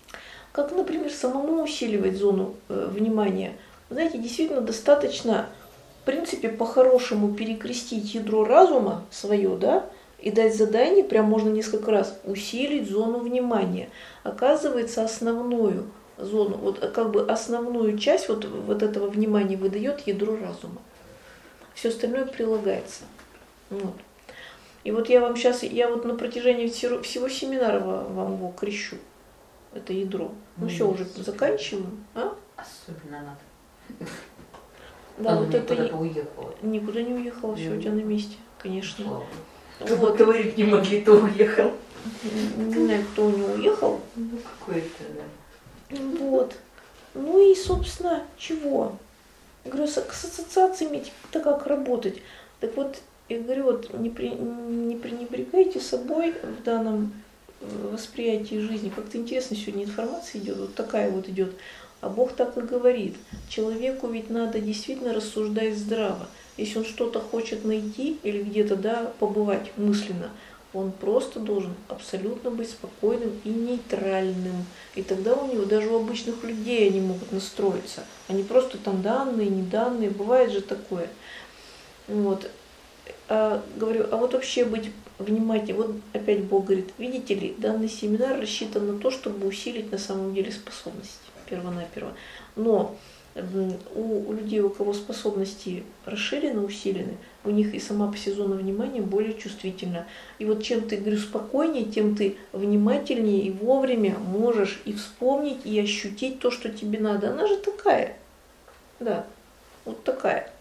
Как, например, самому усиливать зону внимания. Знаете, действительно достаточно, в принципе, по-хорошему перекрестить ядро разума свое, да, и дать задание, прям можно несколько раз, усилить зону внимания. Оказывается, основную зону, вот как бы основную часть вот этого внимания выдает ядро разума. Все остальное прилагается. Вот. И вот я вам сейчас, я вот на протяжении всего семинара вам его крещу. Это ядро. Ну все, уже заканчиваем. А? Особенно надо. Да, вот это куда-то уехала. никуда не уехала, все у тебя на месте, конечно. Слава. Вот говорить не могли, то уехал. Не знаю, кто у него уехал. Ну какой-то, да. Вот. Ну и, собственно, чего? Я говорю, с ассоциациями то как работать. Так вот, я говорю, вот не пренебрегайте собой в данном восприятии жизни. Как-то интересно сегодня информация идет, вот такая вот идет. А Бог так и говорит. Человеку ведь надо действительно рассуждать здраво. Если он что-то хочет найти или где-то, да, побывать мысленно, он просто должен абсолютно быть спокойным и нейтральным. И тогда у него, даже у обычных людей, они могут настроиться. Они просто там данные, не данные, бывает же такое. Вот. Говорю, а вот вообще быть внимательным. Вот опять Бог говорит, видите ли, данный семинар рассчитан на то, чтобы усилить на самом деле способности первонаперво. Но у людей, у кого способности расширены, усилены, у них и сама по сезону внимания более чувствительна. И вот чем ты, говорю, спокойнее, тем ты внимательнее и вовремя можешь и вспомнить, и ощутить то, что тебе надо. Она же такая. Да, вот такая.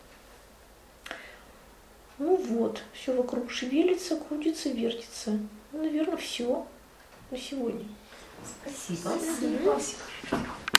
Ну вот, все вокруг шевелится, крутится, вертится. Ну, наверное, все на сегодня. Спасибо. Спасибо.